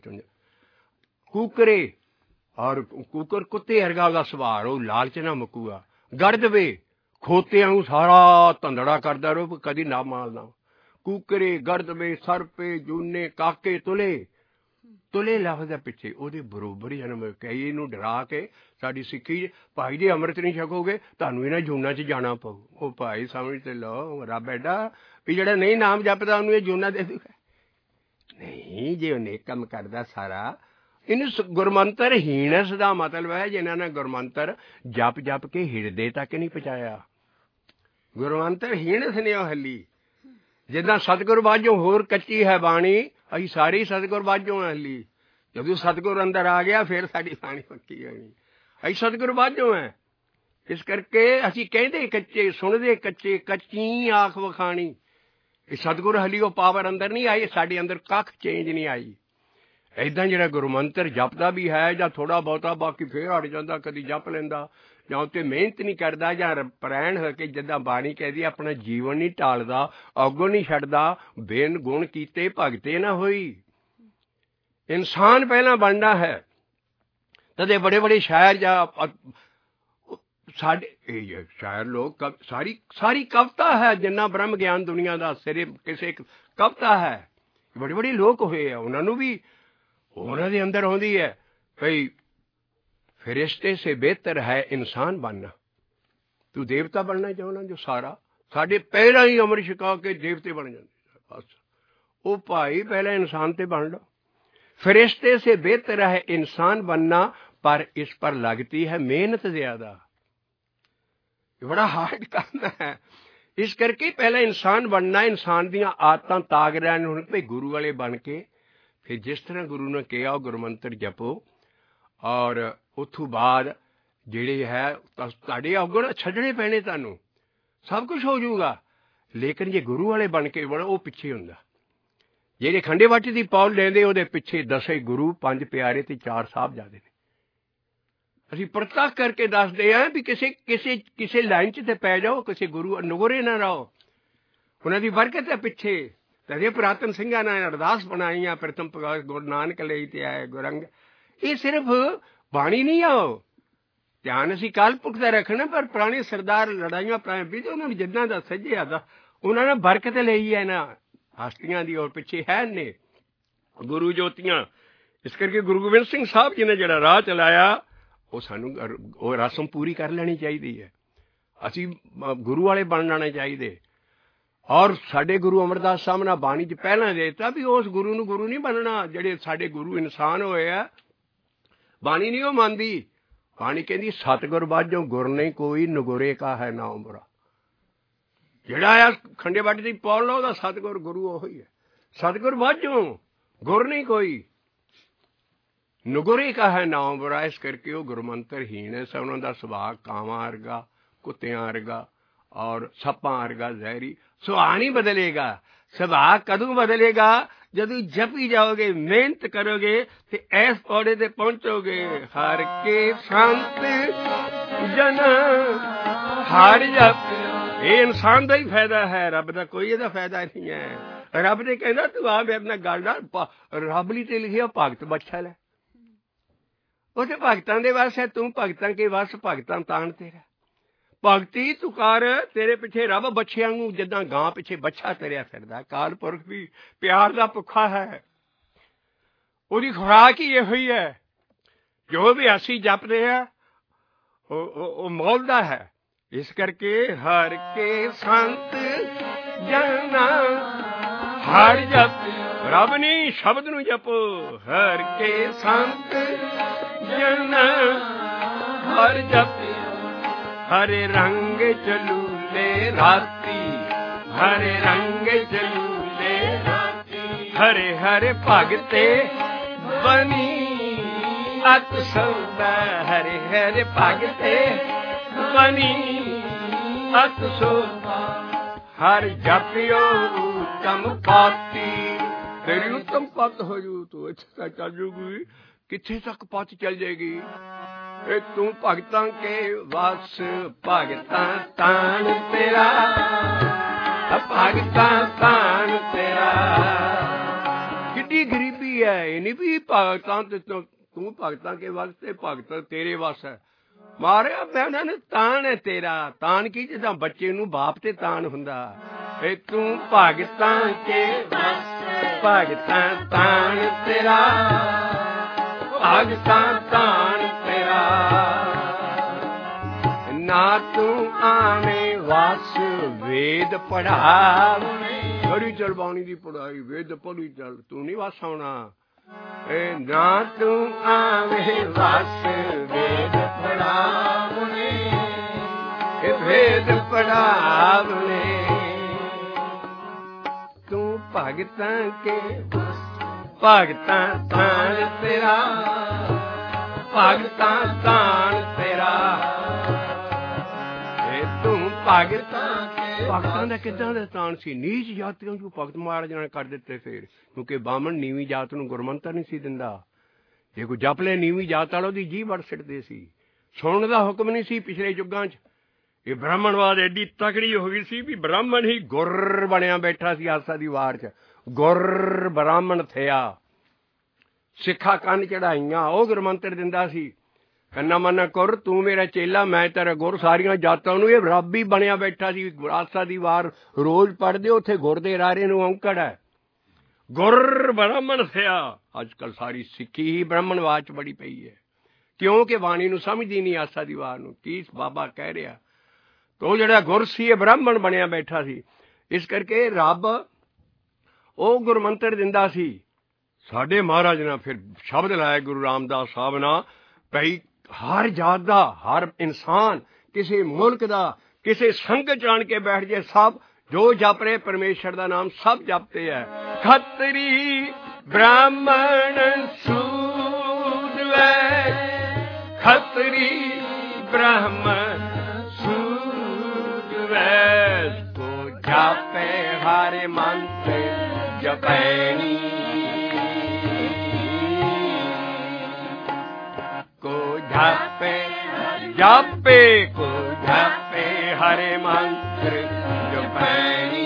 ਕੂਕਰੇ, ਔਰ ਕੂਕਰ ਕੁੱਤੇ ਵਰਗਾ ਉਹਦਾ ਸੁਭਾਅ, ਉਹ ਲਾਲਚ ਨਾ ਮੁੱਕੂਗਾ। ਗਰਦਵੇ, ਖੋਤਿਆਂ ਨੂੰ ਸਾਰਾ ਧੰਦੜਾ ਕਰਦਾ ਰਹੋ, ਕਦੀ ਨਾ ਮਾਲਦਾ। ਕੂਕਰੇ, ਗਰਦਵੇ, ਸਰਪੇ, ਜੂਨੇ, ਕਾਕੇ, ਤੁਲੇ। ਤੁਲੇ ਲਫ਼ਜ਼ ਪਿੱਛੇ ਉਹਦੇ ਬਰੋਬਰ ਹੀ ਜਨਮ। ਕਈ ਇਹਨੂੰ ਡਰਾ ਕੇ ਸਾਡੀ ਸਿੱਖੀ ਭਾਈ ਜੀ ਅੰਮ੍ਰਿਤ ਨਹੀਂ ਛਕੋਗੇ ਤੁਹਾਨੂੰ ਇਹਨਾਂ ਜੂਨਾਂ 'ਚ ਜਾਣਾ ਪਊ। ਉਹ ਭਾਈ ਸਮਝ ਤੇ ਲਓ, ਰੱਬ ਐਡਾ ਵੀ ਜਿਹੜਾ ਨਹੀਂ ਨਾਮ ਜਪਦਾ ਉਹਨੂੰ ਇਹ ਜੂਨਾਂ ਦੇ ਦੂਗਾ। ਨਹੀਂ, ਜੇ ਉਹ ਨੇਕ ਕੰਮ ਕਰਦਾ ਸਾਰਾ। ਇਹਨੂੰ ਗੁਰਮੰਤਰ ਹੀਨਸ ਦਾ ਮਤਲਬ ਹੈ ਜਿਹਨਾਂ ਨੇ ਗੁਰਮੰਤਰ ਜਪ ਜਪ ਕੇ ਹਿਰਦੇ ਤੱਕ ਨਹੀਂ ਪਹੁੰਚਾਇਆ। ਗੁਰਮੰਤਰ ਹੀਨਸ ਨੇ ਉਹ ਹੱਲੀ। ਜਿੱਦਾਂ ਸਤਿਗੁਰ ਬਾਝੋਂ ਹੋਰ ਕੱਚੀ ਹੈ ਬਾਣੀ, ਅਸੀਂ ਸਾਰੇ ਸਤਿਗੁਰ ਬਾਝੋਂ ਹੱਲੀ। ਜਦੋਂ ਸਤਿਗੁਰ ਅੰਦਰ ਆ ਗਿਆ ਫਿਰ ਸਾਡੀ ਬਾਣੀ ਪੱਕੀ ਹੋਣੀ। ਅਸੀਂ ਸਤਿਗੁਰ ਬਾਝੋਂ ਹੈ। ਇਸ ਕਰਕੇ ਅਸੀਂ ਕਹਿੰਦੇ ਕੱਚੇ, ਸੁਣਦੇ ਕੱਚੇ, ਕੱਚੀ ਆਖ ਵਖਾਣੀ। ਇਹ ਸਤਿਗੁਰ ਹਲੀ ਉਹ ਪਾਵਰ ਅੰਦਰ ਨਹੀਂ ਆਈ, ਸਾਡੇ ਅੰਦਰ ਕੱਖ ਚੇਂਜ ਨਹੀਂ ਆਈ। ਏਦਾਂ ਜਿਹੜਾ ਗੁਰਮੰਤਰ ਜਪਦਾ ਵੀ ਹੈ ਜਾਂ ਥੋੜ੍ਹਾ ਬਹੁਤਾ, ਬਾਕੀ ਫੇਰ ਹਟ ਜਾਂਦਾ, ਕਦੀ ਜਪ ਲੈਂਦਾ ਜਾਂ ਉੱਤੇ ਮਿਹਨਤ ਨਹੀਂ ਕਰਦਾ ਜਾਂ ਪ੍ਰੈਣ ਹੋ ਕੇ ਜਿੱਦਾਂ ਬਾਣੀ ਕਹਿੰਦੀ ਆਪਣਾ ਜੀਵਨ ਨਹੀਂ ਢਾਲਦਾ, ਔਗਣ ਨਹੀਂ ਛੱਡਦਾ। ਬੇਨ ਗੁਣ ਕੀਤੇ ਭਗਤੇ ਨਾ ਹੋਈ। ਇਨਸਾਨ ਪਹਿਲਾਂ ਬਣਨਾ ਹੈ। ਤਦੇ ਬੜੇ ਬੜੇ ਸ਼ਾਇਰ ਜਾਂ ਸਾਡੇ ਇਹ ਸ਼ਾਇਰ ਲੋਕ ਸਾਰੀ ਸਾਰੀ ਕਵਿਤਾ ਹੈ। ਜਿੰਨਾ ਬ੍ਰਹਮ ਗਿਆਨ ਦੁਨੀਆ ਦਾ ਸਿਰੇ ਕਿਸੇ ਕਵਿਤਾ ਹੈ। ਬੜੇ ਬੜੇ ਲੋਕ ਹੋਏ ਆ, ਉਹਨਾਂ ਨੂੰ ਵੀ ਉਹਨਾਂ ਦੇ ਅੰਦਰ ਆਉਂਦੀ ਹੈ ਭਈ ਫਰਿਸ਼ਤੇ ਸੇ ਬਿਹਤਰ ਹੈ ਇਨਸਾਨ ਬਣਨਾ। ਤੂੰ ਦੇਵਤਾ ਬਣਨਾ ਚਾਹੁੰਦਾ ਜੋ ਸਾਰਾ ਸਾਡੇ ਪਹਿਲਾਂ ਹੀ ਅੰਮ੍ਰਿਤ ਛਕਾ ਕੇ ਦੇਵਤੇ ਬਣ ਜਾਂਦੇ। ਬਸ ਉਹ ਭਾਈ ਪਹਿਲਾਂ ਇਨਸਾਨ ਤੇ ਬਣ ਲਓ। फरिश्ते से बेहतर है इंसान बनना, पर इस पर लगती है मेहनत ज्यादा। बड़ा हार्ड काम है। इस करके पहले इंसान बनना, इंसान दियां आदतां ताग रैन हुण भई गुरु वाले बन के फिर जिस तरह गुरु ने कहा गुरु मंत्र जपो और उथों बाद ਜਿਹੜੇ है ਤੁਹਾਡੇ ਔਗਣ ਛੱਡਣੇ ਪੈਣੇ। ਤੁਹਾਨੂੰ ਸਭ ਕੁਝ ਹੋ ਜਾਊਗਾ, ਲੇਕਿਨ ਜੇ ਗੁਰੂ ਵਾਲੇ ਬਣ ਕੇ ਬਣਾ ਉਹ ਪਿੱਛੇ ਹੁੰਦਾ। ਜਿਹੜੇ ਖੰਡੇ ਬਾਟੀ ਦੀ ਪੌਲ ਲੈਂਦੇ ਉਹਦੇ ਪਿੱਛੇ ਦਸੇ ਗੁਰੂ, ਪੰਜ ਪਿਆਰੇ ਤੇ ਚਾਰ ਸਾਹਿਬਜ਼ਾਦੇ ਨੇ। ਅਸੀਂ ਪ੍ਰਤੱਖ ਕਰਕੇ ਦੱਸਦੇ ਹਾਂ ਵੀ ਕਿਸੇ ਕਿਸੇ ਕਿਸੇ ਲਾਈਨ 'ਚ ਤੇ ਪੈ ਜਾਓ, ਕਿਸੇ ਗੁਰੂ ਨਗੋਰੇ ਨਾ ਰਹੋ। ਉਹਨਾਂ ਦੀ ਬਰਕਤ ਹੈ ਪਿੱਛੇ। ਤਦੇ ਪੁਰਾਤਨ ਸਿੰਘਾਂ ਨੇ ਅਰਦਾਸ ਬਣਾਈਆਂ, ਪ੍ਰਥਮ ਪ੍ਰਕਾਸ਼ ਗੁਰੂ ਨਾਨਕ ਲਈ ਤੇ ਆਏ ਗੁਰੰਗ। ਇਹ ਸਿਰਫ ਬਾਣੀ ਨਹੀਂ ਆਓ ਧਿਆਨ ਅਸੀਂ ਕੱਲ ਪੁੱਖ ਦਾ ਰੱਖਣਾ, ਪਰ ਪੁਰਾਣੇ ਸਰਦਾਰ ਲੜਾਈਆਂ ਪੁਰਾਣੇ ਵੀ ਉਹਨਾਂ ਨੂੰ ਜਿੱਦਾਂ ਦਾ ਸੱਜਿਆ ਦਾ ਉਹਨਾਂ ਨੇ ਬਰਕਤ ਲਈ ਹੈ ਨਾ ਹਸਤੀਆਂ ਦੀ, ਔਰ ਪਿੱਛੇ ਹੈ ਨੇ ਗੁਰੂ ਜੋਤੀਆਂ। ਇਸ ਕਰਕੇ ਗੁਰੂ ਗੋਬਿੰਦ ਸਿੰਘ ਸਾਹਿਬ ਜੀ ਨੇ ਜਿਹੜਾ ਰਾਹ ਚਲਾਇਆ ਉਹ ਸਾਨੂੰ ਉਹ ਰਸਮ ਪੂਰੀ ਕਰ ਲੈਣੀ ਚਾਹੀਦੀ ਹੈ। ਅਸੀਂ ਗੁਰੂ ਵਾਲੇ ਬਣ ਜਾਣੇ ਚਾਹੀਦੇ। ਔਰ ਸਾਡੇ ਗੁਰੂ ਅਮਰਦਾਸ ਸਾਹਿਬ ਨੇ ਬਾਣੀ 'ਚ ਪਹਿਲਾਂ ਦੇ ਦਿੱਤਾ ਵੀ ਉਸ ਗੁਰੂ ਨੂੰ ਗੁਰੂ ਨਹੀਂ ਬਣਨਾ। ਜਿਹੜੇ ਸਾਡੇ ਗੁਰੂ ਇਨਸਾਨ ਹੋਏ ਆ, ਬਾਣੀ ਨਹੀਂ ਉਹ ਮੰਨਦੀ। ਬਾਣੀ ਕਹਿੰਦੀ ਸਤਿਗੁਰ ਬਾਝੋਂ ਗੁਰ ਨਹੀਂ ਕੋਈ, ਨਗੁਰੇ ਕਾ ਹੈ ਨਾਮ ਬੁਰਾ। ਜਿਹੜਾ ਆ ਖੰਡੇ ਬਾਟੇ ਦੀ ਪੌੜ ਲਓ ਉਹਦਾ ਸਤਿਗੁਰ ਗੁਰੂ ਉਹੀ ਹੈ। ਸਤਿਗੁਰ ਬਾਝੋਂ ਗੁਰ ਨਹੀਂ ਕੋਈ, ਨਗੁਰੇ ਕਾ ਹੈ ਨਾਮ ਬੁਰਾ। ਇਸ ਕਰਕੇ ਉਹ ਗੁਰਮੰਤਰਹੀਣ ਹੈ। ਉਹਨਾਂ ਦਾ ਸੁਭਾਅ ਕਾਵਾਂ ਵਰਗਾ, ਕੁੱਤਿਆਂ ਵਰਗਾ ਔਰ ਸੱਪਾਂ ਵਰਗਾ ਜ਼ਹਿਰੀ। ਸੁਭਾਅ ਨਹੀਂ ਬਦਲੇਗਾ। ਸੁਭਾਅ ਕਦੋਂ ਬਦਲੇਗਾ? ਜਦੋਂ ਜਪੀ ਜਾਓਗੇ, ਮਿਹਨਤ ਕਰੋਗੇ ਤੇ ਇਸ ਪੌੜੇ ਤੇ ਪਹੁੰਚੋਗੇ। ਹਰ ਕੇ ਸੰਤ ਜਨ ਹਰ ਜਪ। ਇਹ ਇਨਸਾਨ ਦਾ ਹੀ ਫਾਇਦਾ ਹੈ, ਰੱਬ ਦਾ ਕੋਈ ਇਹਦਾ ਫਾਇਦਾ ਨਹੀਂ ਹੈ। ਰੱਬ ਨੇ ਕਹਿੰਦਾ ਤੂੰ ਆ ਮੇਰੇ ਨਾਲ ਗੱਲ ਨਾਲ, ਰੱਬ ਲਈ ਤੇ ਲਿਖਿਆ ਭਗਤ ਬਛਾ ਲੈ। ਉਹ ਤੇ ਭਗਤਾਂ ਦੇ ਵਸ ਹੈ, ਤੂੰ ਭਗਤਾਂ ਕੇ ਵਸ, ਭਗਤਾਂ ਤਾਣ ਤੇਰਾ। ਭਗਤੀ ਤੂੰ ਕਰ, ਤੇਰੇ ਪਿੱਛੇ ਰੱਬ ਬੱਚਿਆਂ ਨੂੰ ਜਿੱਦਾਂ ਗਾਂ ਪਿੱਛੇ ਬੱਚਾ ਤਰਿਆ ਫਿਰਦਾ। ਅਕਾਲ ਪੁਰਖ ਵੀ ਪਿਆਰ ਦਾ ਭੁੱਖਾ ਹੈ, ਉਹਦੀ ਖੁਰਾਕ ਹੀ ਇਹੋ ਹੀ ਹੈ। ਜੋ ਵੀ ਅਸੀਂ ਜਪਦੇ ਆ ਉਹ ਮੌਲਦਾ ਹੈ। ਇਸ ਕਰਕੇ ਹਰ ਕੇ ਸੰਤ ਜਨਾ ਹਰ ਜਪ। ਰੱਬ ਨਹੀਂ, ਸ਼ਬਦ ਨੂੰ ਜਪੋ। ਹਰ ਕੇ ਸੰਤ ਜਨਾ ਹਰ ਜਪ। ਹਰੇ ਰੰਗ ਚਲੂਲੇ ਰਾਤੀ, ਹਰੇ ਰੰਗ ਚਲੂਲੇ ਰਾਤੀ। ਹਰੇ ਹਰੇ ਭਗਤੇ ਬਨੀ ਅਤ ਸੌਦਾ। ਹਰੇ ਹਰੇ ਭਗਤੇ ਬਨੀ ਅਤ ਸੌਦਾ। ਹਰ ਜਪਿਓ ਉਤਮ ਪਾਤੀ। ਤੇਰੀ ਉਤਮ ਪਤ ਹੋ ਜੂ, ਤੂੰ ਇੱਥੇ ਤੱਕ ਚੱਲ ਜੂਗੀ। ਕਿੱਥੇ ਤੱਕ ਪਤ ਚੱਲ ਜਾਏਗੀ? ਇਹ ਤੂੰ ਭਗਤਾਂ ਕੇ ਵਸ, ਭਗਤਾਂ ਤਾਣ ਤੇਰਾ, ਭਗਤਾਂ ਤਾਣ ਤੇਰਾ। ਕਿੱਡੀ ਗਰੀਬੀ ਹੈ। ਇਹ ਨਹੀਂ ਵੀ ਭਗਤਾਂ ਤੇ ਤੂੰ ਭਗਤਾਂ ਕੇ ਵਸ ਤੇ ਭਗਤ ਤੇਰੇ ਵਸ ਹੈ। ਮਾਰਿਆ ਮੈਂ ਉਹਨਾਂ ਨੂੰ ਤਾਣ ਹੈ ਤੇਰਾ। ਤਾਣ ਕੀ? ਜਿੱਦਾਂ ਬੱਚੇ ਨੂੰ ਬਾਪ ਤੇ ਤਾਣ ਹੁੰਦਾ। ਇਹ ਤੂੰ ਭਗਤਾਂ ਕੇ ਵਸ, ਭਗਤਾਂ ਤਾਣ ਤੇਰਾ, ਭਗਤਾਂ ਤਾਣ ਤੇਰਾ। ਨਾ ਤੂੰ ਆਵੇਂ ਵਸ ਵੇਦ ਪੜ੍ਹਾਵਣੇ। ਬੜੀ ਚਰਬਾਣੀ ਦੀ ਪੜ੍ਹਾਈ, ਵੇਦ ਪੜ੍ਹੀ ਚੱਲ, ਤੂੰ ਨਹੀਂ ਵਸ ਆਉਣਾ। ਇਹ ਨਾ ਤੂੰ ਆਵੇਂ ਵਸ ਵੇਦ ਪੜ੍ਹਾਵਣੇ, ਇਹ ਵੇਦ ਪੜ੍ਹਾਵਣੇ। ਤੂੰ ਭਗਤਾਂ ਕੇ ਭਗਤਾਂ ਤਾਣ ਤੇਰਾ, ਭਗਤਾਂ ਤਾਣ ਤੇਰਾ। ਇਹ ਤੂੰ ਭਗਤਾਂ ਭਗਤਾਂ ਦਾ ਕਿੱਦਾਂ ਦਾ ਤਾਣ ਸੀ? ਨੀਚ ਜਾਤੀਆਂ ਨੂੰ ਭਗਤ ਮਾਰ ਜਾਣਾ ਕਰ ਦਿੱਤੇ ਫਿਰ, ਕਿਉਂਕਿ ਬਾਹਮਣ ਨੀਵੀਂ ਜਾਤ ਨੂੰ ਗੁਰਮੰਤਰ ਨਹੀਂ ਸੀ ਦਿੰਦਾ। ਜੇ ਕੋਈ ਜਪ ਲੈ ਨੀਵੀਂ ਜਾਤ ਵਾਲਾ ਉਹਦੀ ਜੀਭ ਵੜ ਸਿੱਟਦੇ ਸੀ। ਸੁਣਨ ਦਾ ਹੁਕਮ ਨਹੀਂ ਸੀ ਪਿਛਲੇ ਯੁੱਗਾਂ 'ਚ। ਇਹ ਬ੍ਰਾਹਮਣਵਾਦ ਐਡੀ ਤਕੜੀ ਹੋ ਗਈ ਸੀ ਵੀ ਬ੍ਰਾਹਮਣ ਹੀ ਗੁਰ ਬਣਿਆ ਬੈਠਾ ਸੀ। ਆਸਾ ਦੀ ਵਾਰ 'ਚ ਗੁਰ ਬ੍ਰਾਹਮਣ ਥਿਆ। ਸਿੱਖਾਂ ਕੰਨ ਚੜਾਈਆਂ, ਉਹ ਗੁਰਮੰਤਰ ਦਿੰਦਾ ਸੀ। ਕੰਨਾ ਮੰਨਾ ਕੁਰ, ਤੂੰ ਮੇਰਾ ਚੇਲਾ, ਮੈਂ ਤੇਰਾ ਗੁਰ। ਸਾਰੀਆਂ ਜਾਤਾਂ ਨੂੰ ਇਹ ਰੱਬ ਹੀ ਬਣਿਆ ਬੈਠਾ ਸੀ। ਆਸਾ ਦੀ ਵਾਰ ਰੋਜ਼ ਪੜ੍ਹਦੇ, ਉੱਥੇ ਗੁਰ ਦੇ ਰਾਰੇ ਨੂੰ ਔਂਕੜ ਹੈ। ਗੁਰ ਬ੍ਰਾਹਮਣ ਥਿਆ। ਅੱਜ ਕੱਲ੍ਹ ਸਾਰੀ ਸਿੱਖੀ ਹੀ ਬ੍ਰਾਹਮਣਵਾਦ 'ਚ ਬੜੀ ਪਈ ਹੈ, ਕਿਉਂਕਿ ਬਾਣੀ ਨੂੰ ਸਮਝਦੀ ਨਹੀਂ। ਆਸਾ ਦੀ ਵਾਰ ਨੂੰ ਕੀ ਬਾਬਾ ਕਹਿ ਰਿਹਾ। ਉਹ ਜਿਹੜਾ ਗੁਰ ਸੀ ਇਹ ਬ੍ਰਾਹਮਣ ਬਣਿਆ ਬੈਠਾ ਸੀ। ਇਸ ਕਰਕੇ ਰੱਬ ਉਹ ਗੁਰਮੰਤਰ ਦਿੰਦਾ ਸੀ। ਸਾਡੇ ਮਹਾਰਾਜ ਨੇ ਫਿਰ ਸ਼ਬਦ ਲਾਇਆ ਗੁਰੂ ਰਾਮਦਾਸ ਸਾਹਿਬ ਨਾਲ, ਭਈ ਹਰ ਜਾਤ ਦਾ, ਹਰ ਇਨਸਾਨ, ਕਿਸੇ ਮੁਲਕ ਦਾ, ਕਿਸੇ ਸੰਗਤ 'ਚ ਆਣ ਕੇ ਬੈਠ ਜੇ, ਸਭ ਜੋ ਜਪ ਰਹੇ ਪਰਮੇਸ਼ਰ ਦਾ ਨਾਮ ਸਭ ਜਪਦੇ ਹੈ। ਖੱਤਰੀ ਬ੍ਰਾਹਮਣ ਸੂਦ ਵੈ, ਖੱਤਰੀ ਬ੍ਰਾਹਮਣ ਸੂਦ ਵੈ। ਕੋ ਜਾਪੇ ਹਰਿ ਮੰਤਰ ਜਪੈਣੀ, ਕੋ ਜਾਪੇ ਜਾਪੇ ਕੋ ਜਾਪੇ ਹਰਿ ਮੰਤਰ ਜਪੈਣੀ।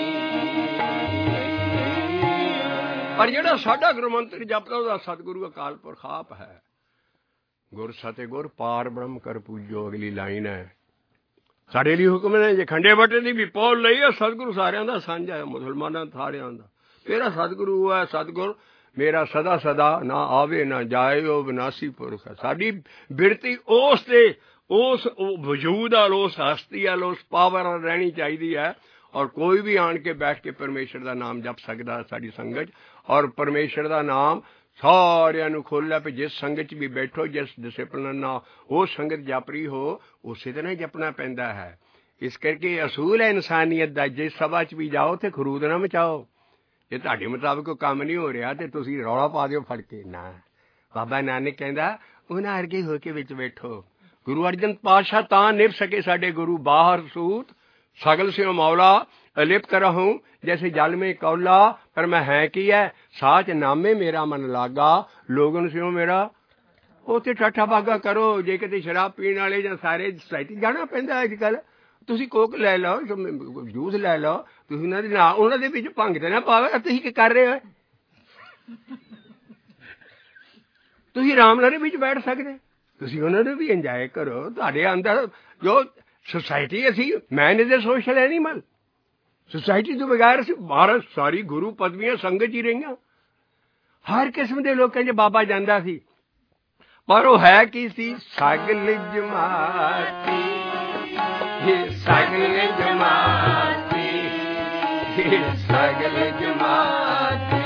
ਪਰ ਜਿਹੜਾ ਸਾਡਾ ਗੁਰੂ ਮੰਤਰ ਜਪਦਾ ਉਹਦਾ ਸਤਿਗੁਰੂ ਅਕਾਲ ਪੁਰਖ ਆਪ ਹੈ। ਗੁਰ ਸਤੇ ਗੁਰ ਪਾਰ ਬ੍ਰਹਮ ਕਰ ਪੂਜੋ, ਅਗਲੀ ਲਾਈਨ ਹੈ। ਸਾਡੇ ਲਈ ਹੁਕਮ ਨੇ ਜੇ ਖੰਡੇ ਬਾਟੇ ਦੀ ਵੀ ਪੌਲ ਲਈ ਹੈ। ਸਤਿਗੁਰੂ ਸਾਰਿਆਂ ਦਾ ਸਾਂਝਾ ਹੈ, ਮੁਸਲਮਾਨਾਂ ਸਾਰਿਆਂ ਦਾ। ਮੇਰਾ ਸਤਿਗੁਰੂ ਹੈ। ਸਤਿਗੁਰ ਮੇਰਾ ਸਦਾ ਸਦਾ ਨਾ ਆਵੇ ਨਾ ਜਾਏ, ਉਹ ਵਿਨਾਸੀ ਪੁਰਖ ਹੈ। ਸਾਡੀ ਬਿਰਤੀ ਉਸ ਤੇ ਉਸ ਵਜੂਦ ਵਾਲ, ਉਸ ਹਸਤੀ ਵਾਲ, ਉਸ ਪਾਵਰ ਨਾਲ ਰਹਿਣੀ ਚਾਹੀਦੀ ਹੈ। ਔਰ ਕੋਈ ਵੀ ਆਣ ਕੇ ਬੈਠ ਕੇ ਪਰਮੇਸ਼ਰ ਦਾ ਨਾਮ ਜਪ ਸਕਦਾ ਸਾਡੀ ਸੰਗਤ। ਔਰ ਪਰਮੇਸ਼ਰ ਦਾ ਨਾਮ ਸਾਰਿਆਂ ਨੂੰ ਖੋਲ੍ਹਿਆ ਵੀ ਜਿਸ ਸੰਗਤ 'ਚ ਵੀ ਬੈਠੋ, ਜਿਸ ਡਿਸਿਪਲਨ ਨਾਲ ਉਹ ਸੰਗਤ ਜਪ ਰਹੀ ਹੋ, ਉਸੇ ਤਰ੍ਹਾਂ ਹੀ ਜਪਣਾ ਪੈਂਦਾ ਹੈ। ਇਸ ਕਰਕੇ ਅਸੂਲ ਹੈ ਇਨਸਾਨੀਅਤ ਦਾ, ਜਿਸ ਸਭਾ 'ਚ ਵੀ ਜਾਓ ਤੇ ਖਰੂਦ ਨਾ ਮਚਾਓ। ਜੇ ਤੁਹਾਡੇ ਮੁਤਾਬਕ ਕੋਈ ਕੰਮ ਨਹੀਂ ਹੋ ਰਿਹਾ ਤੇ ਤੁਸੀਂ ਰੌਲਾ ਪਾ ਦਿਓ ਫੜ ਕੇ। ਨਾ, ਬਾਬਾ ਨਾਨਕ ਕਹਿੰਦਾ ਉਹਨਾਂ ਵਰਗੇ ਹੋ ਕੇ ਵਿੱਚ ਬੈਠੋ। ਗੁਰੂ ਅਰਜਨ ਪਾਤਸ਼ਾਹ ਤਾਂ ਨਿਭ ਸਕੇ ਸਾਡੇ ਗੁਰੂ, ਬਾਹਰ ਸੂਤ सगल से मौला अलिप्त रहूं जैसे जल में कौला, पर मैं है की है साच नामे मेरा मन लागा, लोगन से मेरा ਉੱਥੇ ਠਾਠਾ ਬਾਗਾ ਕਰੋ। ਜੇ ਕਿਤੇ ਸ਼ਰਾਬ ਪੀਣ ਵਾਲੇ ਜਾਂ ਸਾਰੇ ਸੁਸਾਇਟੀ ਜਾਣਾ ਪੈਂਦਾ ਅੱਜ ਕੱਲ੍ਹ। ਤੁਸੀਂ ਕੋਕ ਲੈ ਲਓ, ਜੂਸ ਲੈ ਲਓ, ਤੁਸੀਂ ਉਹਨਾਂ ਦੇ ਨਾਲ ਉਹਨਾਂ ਦੇ ਵਿੱਚ ਭੰਗ ਤੇ ਨਾ ਪਾਵੇ। ਤੁਸੀਂ ਕੀ ਕਰ ਰਹੇ ਹੋ? ਤੁਸੀਂ ਆਰਾਮ ਨਾਲ ਵਿੱਚ ਬੈਠ ਸਕਦੇ, ਤੁਸੀਂ ਉਹਨਾਂ ਨੂੰ ਵੀ ਇੰਜੋਏ ਕਰੋ। ਤੁਹਾਡੇ ਅੰਦਰ ਜੋ ਸੁਸਾਇਟੀ, ਅਸੀਂ man is a social animal. Society ਤੋਂ ਬਗੈਰ ਅਸੀਂ ਭਾਰਤ ਸਾਰੀ ਗੁਰੂ ਪਦਵੀਆਂ ਸੰਗਤ ਹੀ ਰਹੀਆਂ। ਹਰ ਕਿਸਮ ਦੇ ਲੋਕਾਂ 'ਚ ਬਾਬਾ ਜਾਂਦਾ ਸੀ, ਪਰ ਉਹ ਹੈ ਕੀ ਸੀ? ਸਗਲ ਜਮਾਤੀ, ਸਗਲ ਜਮਾਤੀ, ਸਗਲ ਜਮਾਤੀ।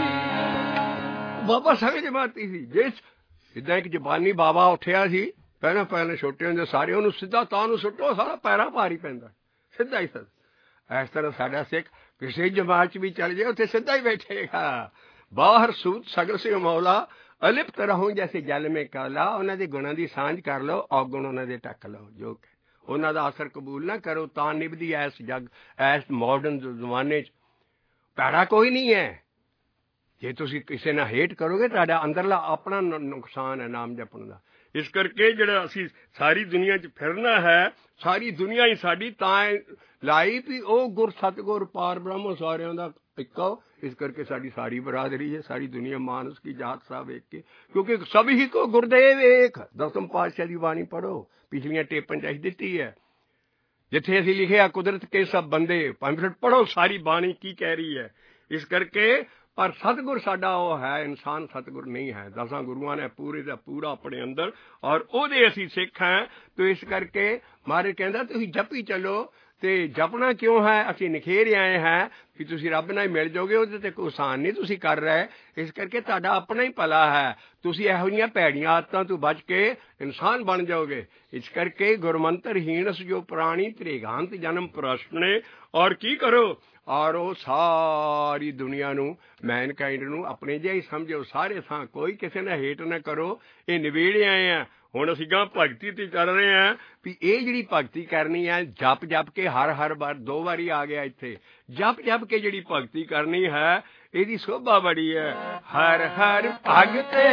ਬਾਬਾ ਸਗਲ ਜਮਾਤੀ ਸੀ। ਜਿਸ ਜਿੱਦਾਂ ਇੱਕ ਜ਼ਬਾਨੀ ਬਾਬਾ ਉੱਠਿਆ ਸੀ, ਪਹਿਲਾਂ ਪਹਿਲਾਂ ਛੋਟੇ ਹੁੰਦੇ ਸਾਰੇ ਉਹਨੂੰ ਸਿੱਧਾ ਤਾਂ ਨੂੰ ਸੁੱਟੋ, ਸਾਰਾ ਪੈਰਾਂ ਭਾਰ ਹੀ ਪੈਂਦਾ, ਸਿੱਧਾ ਹੀ ਸਿੱਧਾ। ਇਸ ਤਰ੍ਹਾਂ ਸਾਡਾ ਸਿੱਖ ਕਿਸੇ ਜਮਾਤ 'ਚ ਵੀ ਚੱਲ ਜਾਏ ਉੱਥੇ ਸਿੱਧਾ ਹੀ ਬੈਠੇਗਾ। ਬਾਹਰ ਸੂਤ ਸਗਲ ਸੇ ਮੌਲਾ ਅਲਿਪਤ ਰਹੋ ਜੈਸੇ ਜਲ ਮੇ ਕੌਲਾ। ਉਹਨਾਂ ਦੇ ਗੁਣਾਂ ਦੀ ਸਾਂਝ ਕਰ ਲਓ, ਔਗੁਣ ਉਹਨਾਂ ਦੇ ਟੱਕ ਲਓ। ਜੋ ਉਹਨਾਂ ਦਾ ਅਸਰ ਕਬੂਲ ਨਾ ਕਰੋ ਤਾਂ ਨਿਭਦੀ ਐ ਇਸ ਜੱਗ, ਇਸ ਮਾਡਰਨ ਜ਼ਮਾਨੇ 'ਚ। ਭੈੜਾ ਕੋਈ ਨਹੀਂ ਹੈ। ਜੇ ਤੁਸੀਂ ਕਿਸੇ ਨਾਲ ਹੇਟ ਕਰੋਗੇ ਤੁਹਾਡਾ ਅੰਦਰਲਾ ਆਪਣਾ ਨੁਕਸਾਨ ਹੈ ਨਾਮ ਜਪਣ ਦਾ। ਇਸ ਕਰਕੇ ਜਿਹੜਾ ਅਸੀਂ ਸਾਰੀ ਦੁਨੀਆ 'ਚ ਫਿਰਨਾ ਹੈ, ਸਾਰੀ ਦੁਨੀਆ ਹੀ ਸਾਡੀ ਤਾਂ ਲਾਈ ਵੀ ਉਹ ਗੁਰ ਸਤਿਗੁਰ ਪਾਰ ਬ੍ਰਹਮ ਸਾਰਿਆਂ ਦਾ ਇੱਕੋ। ਇਸ ਕਰਕੇ ਸਾਡੀ ਸਾਰੀ ਬਰਾਦਰੀ ਹੈ, ਸਾਰੀ ਦੁਨੀਆ ਮਾਨਸ ਕੀ ਜਾਤ ਸਾਹਿਬ ਵੇਖ ਕੇ, ਕਿਉਂਕਿ ਸਭ ਹੀ ਕੋ ਗੁਰਦੇਵ ਏਕ। ਦਸਮ ਪਾਤਸ਼ਾਹ ਦੀ ਬਾਣੀ ਪੜ੍ਹੋ, ਪਿਛਲੀਆਂ ਟੇਪਾਂ 'ਚ ਅਸੀਂ ਦਿੱਤੀ ਹੈ, ਜਿੱਥੇ ਅਸੀਂ ਲਿਖਿਆ ਕੁਦਰਤ ਕੇ ਸਭ ਬੰਦੇ। ਪੰਜ ਮਿੰਟ ਪੜ੍ਹੋ ਸਾਰੀ ਬਾਣੀ ਕੀ ਕਹਿ ਰਹੀ ਹੈ। ਇਸ ਕਰਕੇ ਪਰ ਸਤਿਗੁਰ ਸਾਡਾ ਉਹ ਹੈ, ਇਨਸਾਨ ਸਤਿਗੁਰ ਨਹੀਂ ਹੈ। ਦਸਾਂ ਗੁਰੂਆਂ ਨੇ ਪੂਰੇ ਦਾ ਪੂਰਾ ਆਪਣੇ ਅੰਦਰ, ਔਰ ਉਹਦੇ ਅਸੀਂ ਸਿੱਖ ਹਾਂ। ਤੇ ਇਸ ਕਰਕੇ ਮਹਾਰਾਜ ਕਹਿੰਦਾ ਤੁਸੀਂ ਜਪੀ ਚੱਲੋ। ਤੇ ਜਪਣਾ ਕਿਉਂ ਹੈ? ਅਸੀਂ ਨਿਖੇਰ ਆਏ ਹਾਂ ਕਿ ਤੁਸੀਂ ਰੱਬ ਨਾਲ ਹੀ ਮਿਲ ਜਾਓਗੇ, ਉਹਦੇ ਤੇ ਕੋਈ ਆਸਾਨ ਨਹੀਂ ਤੁਸੀਂ ਕਰ ਰਹੇ। ਇਸ ਕਰਕੇ ਤੁਹਾਡਾ ਆਪਣਾ ਹੀ ਭਲਾ ਹੈ, ਤੁਸੀਂ ਇਹੋ ਜਿਹੀਆਂ ਭੈੜੀਆਂ ਆਦਤਾਂ ਤੋਂ ਬਚ ਕੇ ਇਨਸਾਨ ਬਣ ਜਾਓਗੇ। ਇਸ ਕਰਕੇ ਗੁਰਮੰਤਰਹੀਣਸ ਜੋ ਪ੍ਰਾਣੀ ਤ੍ਰਿਗਾਂਤ ਜਨਮ ਪ੍ਰਸ਼ਨੇ। ਔਰ ਕੀ ਕਰੋ? ਔਰ ਉਹ ਸਾਰੀ ਦੁਨੀਆ ਨੂੰ, ਮੈਨਕਾਈਂਡ ਨੂੰ ਆਪਣੇ ਜਿਹਾ ਹੀ ਸਮਝੋ। ਸਾਰੇ ਥਾਂ ਕੋਈ ਕਿਸੇ ਨਾਲ ਹੇਟ ਨਾ ਕਰੋ। ਇਹ ਨਿਬੇੜੇ ਆਏ ਆ। ਹੁਣ ਅਸੀਂ ਗਾਂ ਭਗਤੀ ਤੇ ਚੱਲ ਰਹੇ ਹਾਂ ਵੀ ਇਹ ਜਿਹੜੀ ਭਗਤੀ ਕਰਨੀ ਹੈ, ਜਪ ਜਪ ਕੇ ਹਰ ਹਰ ਵਾਰ ਦੋ ਵਾਰੀ ਆ ਗਿਆ ਇੱਥੇ, ਜਪ ਜਪ ਕੇ ਜਿਹੜੀ ਭਗਤੀ ਕਰਨੀ ਹੈ ਇਹਦੀ ਸੋਭਾ ਬੜੀ ਹੈ। ਹਰ ਹਰ ਭਗਤੇ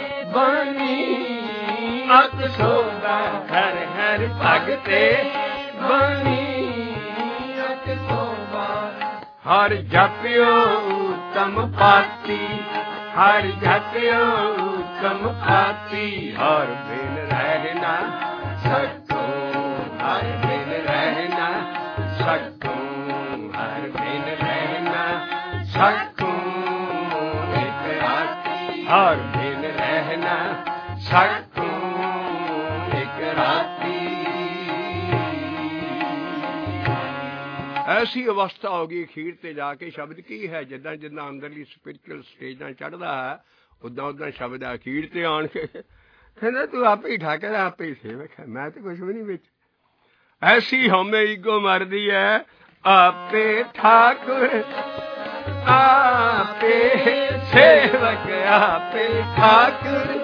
ਬਾਣੀ ਅਤ ਸੋਭਾ, ਹਰ ਹਰ ਭਗਤੇ ਬਾਣੀ ਅਤ ਸੋਭਾ। ਹਰ ਜਪਿਓ ਉਤਮ ਪਾਤੀ, ਹਰ ਜਪਿਓ ਉਤਮ ਪਾਤੀ। ਹਰ ਬਿਨ ਰਹਿਣਾ ਸਕੋ, ਹਰ ਬਿਨ ਰਹਿਣਾ ਸਕੋ, ਹਰ ਬਿਨ ਰਹਿਣਾ ਸਕੋ ਇੱਕ ਰਾਤੀ। ਹਰ ਬਿਨ ਰਹਿਣਾ ਸਕੋ ਇੱਕ ਰਾਤੀ। ਐਸੀ ਅਵਸਥਾ ਹੋ ਗਈ ਅਖੀਰ ਤੇ ਜਾ ਕੇ ਸ਼ਬਦ ਕੀ ਹੈ? ਜਿੱਦਾਂ ਜਿੱਦਾਂ ਅੰਦਰਲੀ ਸਪਿਰਿਚੁਅਲ ਸਟੇਜਾਂ ਚੜ੍ਹਦਾ ਹੈ, ਉੱਦਾਂ ਉੱਦਾਂ ਸ਼ਬਦ ਅਖੀਰ ਤੇ ਆਣ ਕੇ ਕਹਿੰਦਾ ਤੂੰ ਆਪੇ ਹੀ ਠਾਕਰ, ਆਪੇ ਹੀ ਸੇਵਕ ਹੈ, ਮੈਂ ਤੇ ਕੁਛ ਵੀ ਨਹੀਂ ਵਿੱਚ। ਐਸੀ ਹਉਮੈ ਈਗੋ ਮਰਦੀ ਹੈ, ਆਪੇ ਠਾਕੁਰ ਆਪੇ ਸੇਵਕ, ਆਪੇ ਠਾਕੁਰ